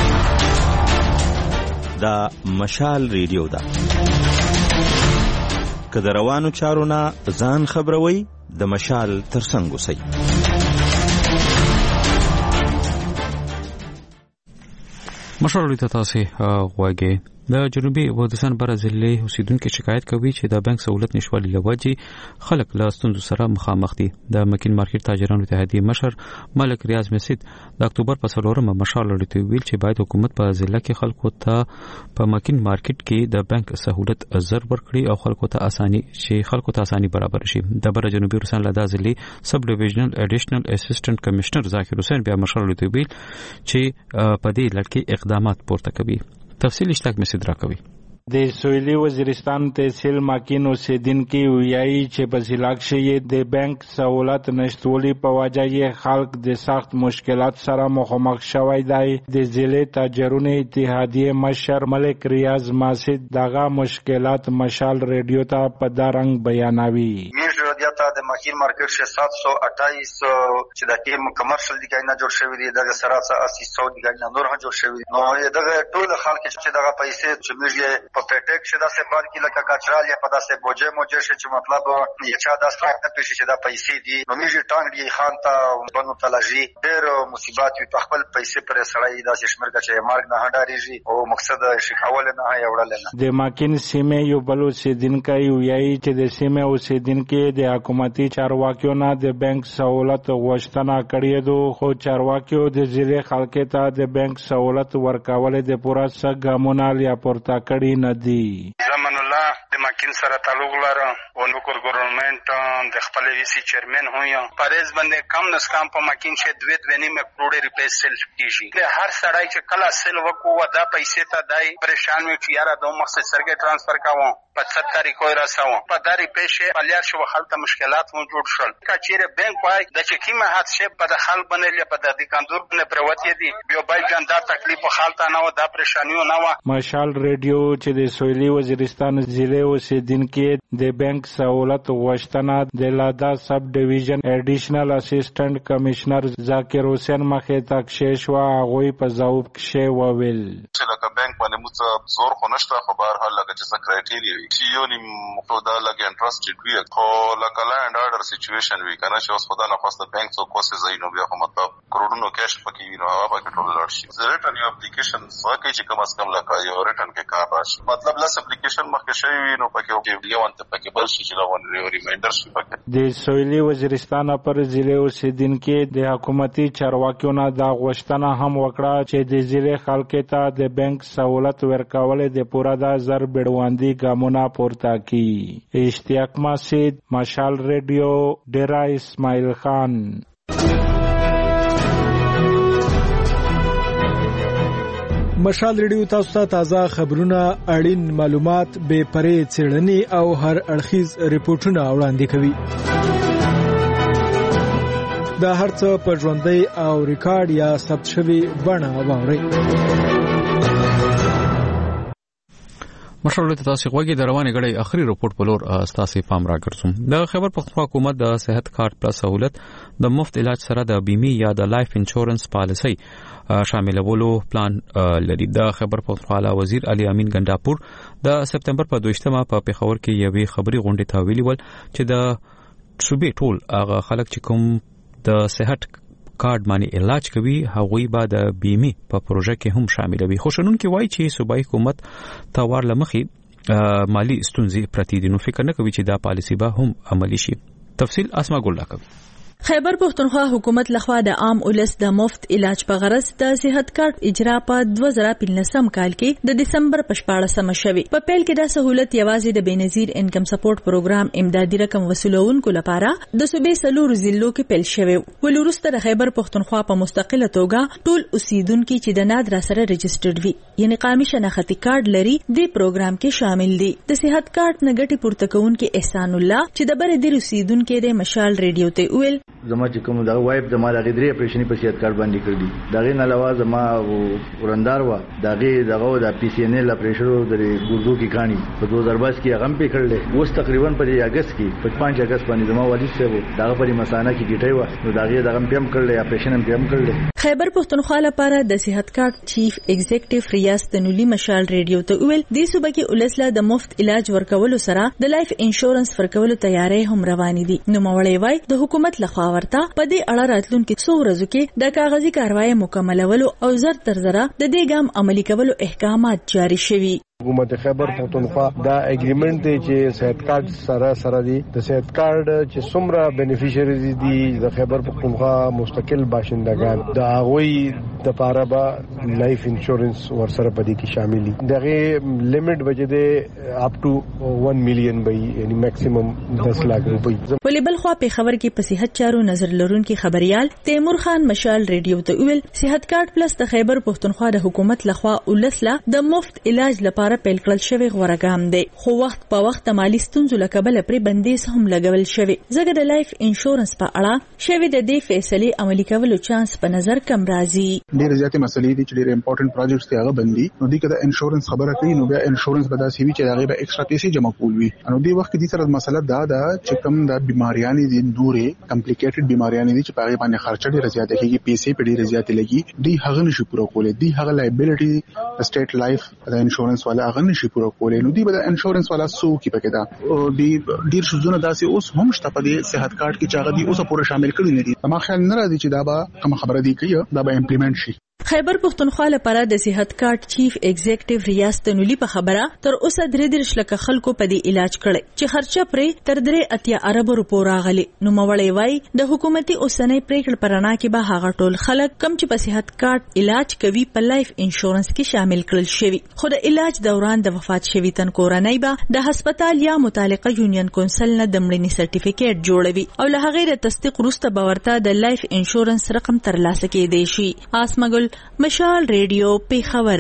دا مشال ریډیو دا که د روانو چارو نه ځان خبروي د مشال ترڅنګ اوسئ. مشال ته تاسو غواګي د جنوبي وزیرستان برازیلي اوسیدونکو شکایت کوي چې د بانک سہولت نشوالي لوجه خلک له ستونزو سره مخامخ دي. د مکین مارکیټ تاجرانو اتحادیې مشر ملک ریاض مسید د اکتوبر په 4 مشال لري ویل چې باید حکومت په ضلع کې خلکو ته په مکین مارکیټ کې د بانک سہولت زر ورکړي او خلکو ته اساني برابر شي. د بر جنوبي وزیرستان لدا ضلع سب ډیویژنل اډیشنل اسسټنټ کمشنر ذاکر حسین بیا مشال لري ویل چې په دې لړ کې اقدامات پورته کوي. تفصیل اشتاق مسید را کوي. د سویلي وزیرستان تحصیل ماکین اوسیدونکي ویایي چې په ضلع کې د بانک سہولت نشټولي په وجه یې خلک د سخت مشکلات سره مخامخ شوی دی. د ضلع تاجرونو اتحادیې مشر ملک ریاض مسید دغه مشکلات مشال ریډیو ته په دارنګ بیانوي. د ماکین مارکیټ 728 چې د ټیم کمرشل دیګای نه جوړ شوی دی دغه سره 800 دیګای نه نور هم جوړ شوی دی. نو دغه ټول خلک چې دغه پیسې چې موږ په پټیک شدا سه بار کې لکه کچرال یا په داسې بوجه موجه چې مطلب یې چا د ستاره نه پېښې چې دا پیسې دي نو موږ ټانګ دی خان ته بنو تلجی ډېر مصیبات په خپل پیسې پر سړی داسې شمرګه چې مارګ نه هډاریږي او مقصد شکاول نه یوړل نه. د ماکین سیمه یو بل اوسیدونکي ویایي چې د سیمه اوسیدونکي د حکومتي چارواکیو نه د بانک سہولت غوښتنه کړې ده، خو چارواکیو د ضلع خلکو ته د بانک سہولت ورکول د پوره څه ګامونه لیا پورته کړي نه دي. زمان الله د ماکین سره تعلق لرم او نوکر ګورنمنت د خپل ویسي چیرمن هویم. پریز باندې کم نس کم په ماکین شه 2.5 کروڑ روپے سیل کیږي. له هر سړی چې کله سیل وکړو دا پیسې ته دای پریشان وي چې یاره د مقصد سرګه ټرانسفر کاوه په 70 کوی راساو په داري پیسې بلیا شو خلک مشکلات مو جوړ شول. کچېره بانک وای د چې کیمه حادثه په د خل بنلې په د کاندور نه پروت دي بیا بای جان دا تکلیف خالته نه و دا پریشانیو نه و. مشال ریډیو چې د سویلي وزیرستان ضلع اوسیدونکو د بانک سہولت غوښتنه د لادا سب ډیویژن ایډیشنل اسسټنټ کمشنر ذاکر حسین مخې تک شیشوا غوي په ځواب کې وویل چې لکه بانک باندې موږ زور خو نشته، خو به هر حال لکه چې سکریټری چې یو نیم خو دا لګ انټرستډ وي خو لکه لا اند آرډر سچويشن وي کنه چې اوس خدای نه خواسته بانک څو کوسه زینو بیا خو مطلب کروڑونو کیش پکې وي نو هغه پکې ټول لړ شي. ریټن یو اپلیکیشن سوکې چې کم از کم لکه یو ریټن کې کار راشي مطلب لاس اپلیکیشن مخکې شوی وي نو پکې یو انت پکې بل شي چې لا ریمایندر شي پکې. د سویلي وزیرستان پر ضلع اوسیدونکو د حکومتي چارواکیو نه دا غوښتنه هم وکړه چې د ضلع خلکو ته د بانک سہولت ورکول د پوره د زر بډواندي ګامونه پورته کړي. اشتیاق مسجد، مشال ریډیو، ډیرا اسماعیل خان. مشال ریډیو تاسو ته تازه خبرونه، اړین معلومات، بے پرې څېړنې او هر اړخیز ریپورتونه وړاندې کوي. دا هرڅه په ژوندۍ او ریکارډ یا ثبت شوی بڼه واورئ. مشرولت تاسو غوږی د روانې غړي اخري رپورت په لور تاسو پام راګرځوم. د خیبر پختونخوا حکومت د صحت کارت پلس سہولت د مفت علاج سره د بیمه یا د لایف انشورنس پالیسي شاملولو پلان لري. د خیبر پختونخوا وزیر علي امین ګنداپور د سپتمبر په 2مه په پیښور کې یوې خبري غونډې ته ویلي ول چې د صوبې ټول هغه خلک چې کوم د صحت کارت باندې علاج کوي هغوی به د بیمه په پروژه کې هم شامل وي. خوشنون کې وایي چې صوبایي حکومت توار لمخي مالی ستونزې پرتی دي نو فکر نه کوي چې دا پالیسی به هم عملی شي. تفصیل اسما ګل کوي. خیبر پختونخوا حکومت لخوا د عام اولس د مفت علاج په غرض د صحت کارت اجرا په 2015 کال کې د دسمبر په 14 شوی. په پیل کې دا سہولت یوازې د بنظیر انکم سپورټ پروګرام امدادي رقم وصولونکو لپاره د صوبې سلور ضلعو کې پیل شوی. ولورسته د خیبر پختونخوا په مستقله توګه ټول اوسیدونکو چې د نادر سره رجسټرډ وي یعنی قومي شناختی کارت لري د پروګرام کې شامل دي. د صحت کارت نګټي پورته کوونکو احسان الله چې د بر د اوسیدونکو د مشال ریډیو ته ویل زما چې کوم دا وایب زما د غدري اپریشنې په صحت کارت باندې کړی دا غي نه علاوه زما ورندار و دا غي دغه د پی سی ان ال اپریشن د ګردو کې کہانی په 2022 کې هغه په کړل. اوس تقریبا په اگست کې په 5 اگست باندې زما والد صاحب دغه په مسانه کې ګټي و نو دا غي دغه پم کړل اپریشن پم کړل. خیبر پختونخوا لپاره د صحت کارت چیف ایگزیکټیو ریاض تنولی مشال ریډیو ته ویل د صوبې کې ولسله د مفت علاج ورکولو سره د لایف انشورنس ورکولو تیاری هم روان دي. نو مولوی وای د حکومت لخوا ورته په دې اړه راتلونکو څو ورځو کې د کاغذي کاروایی مکملولو او زر تر زره د دې ګام عملي کولو احکامات جاری شوي. حکومت خیبر پختونخوا دا اګریمنت دی چې صحت کارت سره دی د صحت کارت چې څومره بینیفیشریز دي د خیبر پختونخوا مستقل باشندگان دا غوي د لپاره به لایف انشورنس ورسره پدې کې شامل دي. دغه لیمټ بچي دی اپ ټو 1 میلیون به یعنی میکسیمم 10 لک روپۍ. ولې بل خو په خبر کې په صحت چارو نظر لرونکي خبريال تیمور خان مشال ریډیو ته ویل صحت کارت پلس د خیبر پختونخوا د حکومت لخوا ولسله د مفت علاج لپاره پیل کړل شوی غوړګام دی خو وخت په وخت مالی ستونزو لکبل پرې بندیز هم لګول شوی. زګر د لایف انشورنس په اړه شوی د دې فیصله عملی کولو چانس په نظر کم راځي. ډېر زیاتې مسلې دي چې ډېر امپورټنت پروجیکټس ته هغه بندي نو دي کده انشورنس خبره کوي نو بیا انشورنس به داسې وي چې هغه به ایکسترا پیسې جمع کول وي. نو دې وخت کې دې سره مسله دا ده چې کوم د بیماریاں دي نورې کمپلیکیټډ بیماریاں دي چې په هغه باندې خرچه ډېر زیاته کیږي پیسې په ډېر زیاتې لګي دي هغه نشي پوره کولای. دي هغه لایبیلیټي سټیټ لایف د انشورنس والا هغه نشي پوره کولای. نو دی به د انشورنس والا سو کې پکې دا او دی ډیر شوزونه داسې اوس هم شته په دې صحت کارت کې چې هغه دی اوس پوره شامل کړي نه دي. ما خیال نه راځي چې دا به کوم خبره دی کوي دا به امپلیمنٹ شي. خیبر پښتونخوا لپاره د صحت کارت چیف ایگزیکټیو ریاض تنولی په خبره تر اوسه 3 لک خلکو په دې علاج کړي چې خرچه پرې تر 3 ارب روپو راغلي. نو مولوی وای د حکومتي اوسنۍ پریکړه پرانا کې به هغه ټول خلک کم چې په صحت کارت علاج کوي په لایف انشورنس کې شامل کړل شوی. خو د علاج دوران د وفات شوی تن کورنۍ به د هسپتال یا متعلقه یونین کونسل نه د مړینې سرټیفیکیټ جوړوي او له هغې د تصدیق وروسته به ورته د لایف انشورنس رقم ترلاسه کېدی شي. آسمګل، مشال ریډیو، پیښور.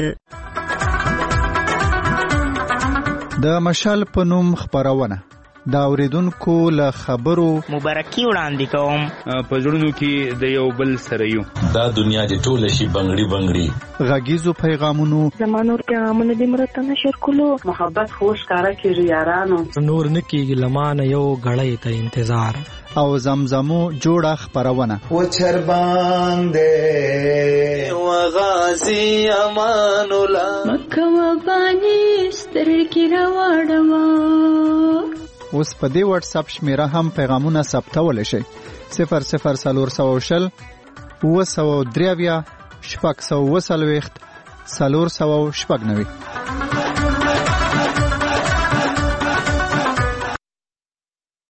د مشال په نوم خبرونه دا اوریدونکو له خبرو مبارکي وړاندې کوم. په زړونو کې د یو بل سره یو. دا دنیا د ټوله شي بنگړي بنگړي. غږیزو پیغامونو زمانو پیغامونه د مرتنه شر کولو محبت خوش کارا کیږي یارانو. نور نکیږي لمانه یو غړې ته انتظار. او زمزمو جوړه خبرونه و چر باندې و غازی امان الله مکه و باندې سترګې راوړم. اوس په دې واتس اپ شمیره هم پیغامونه ثبتول شي 00420 903 490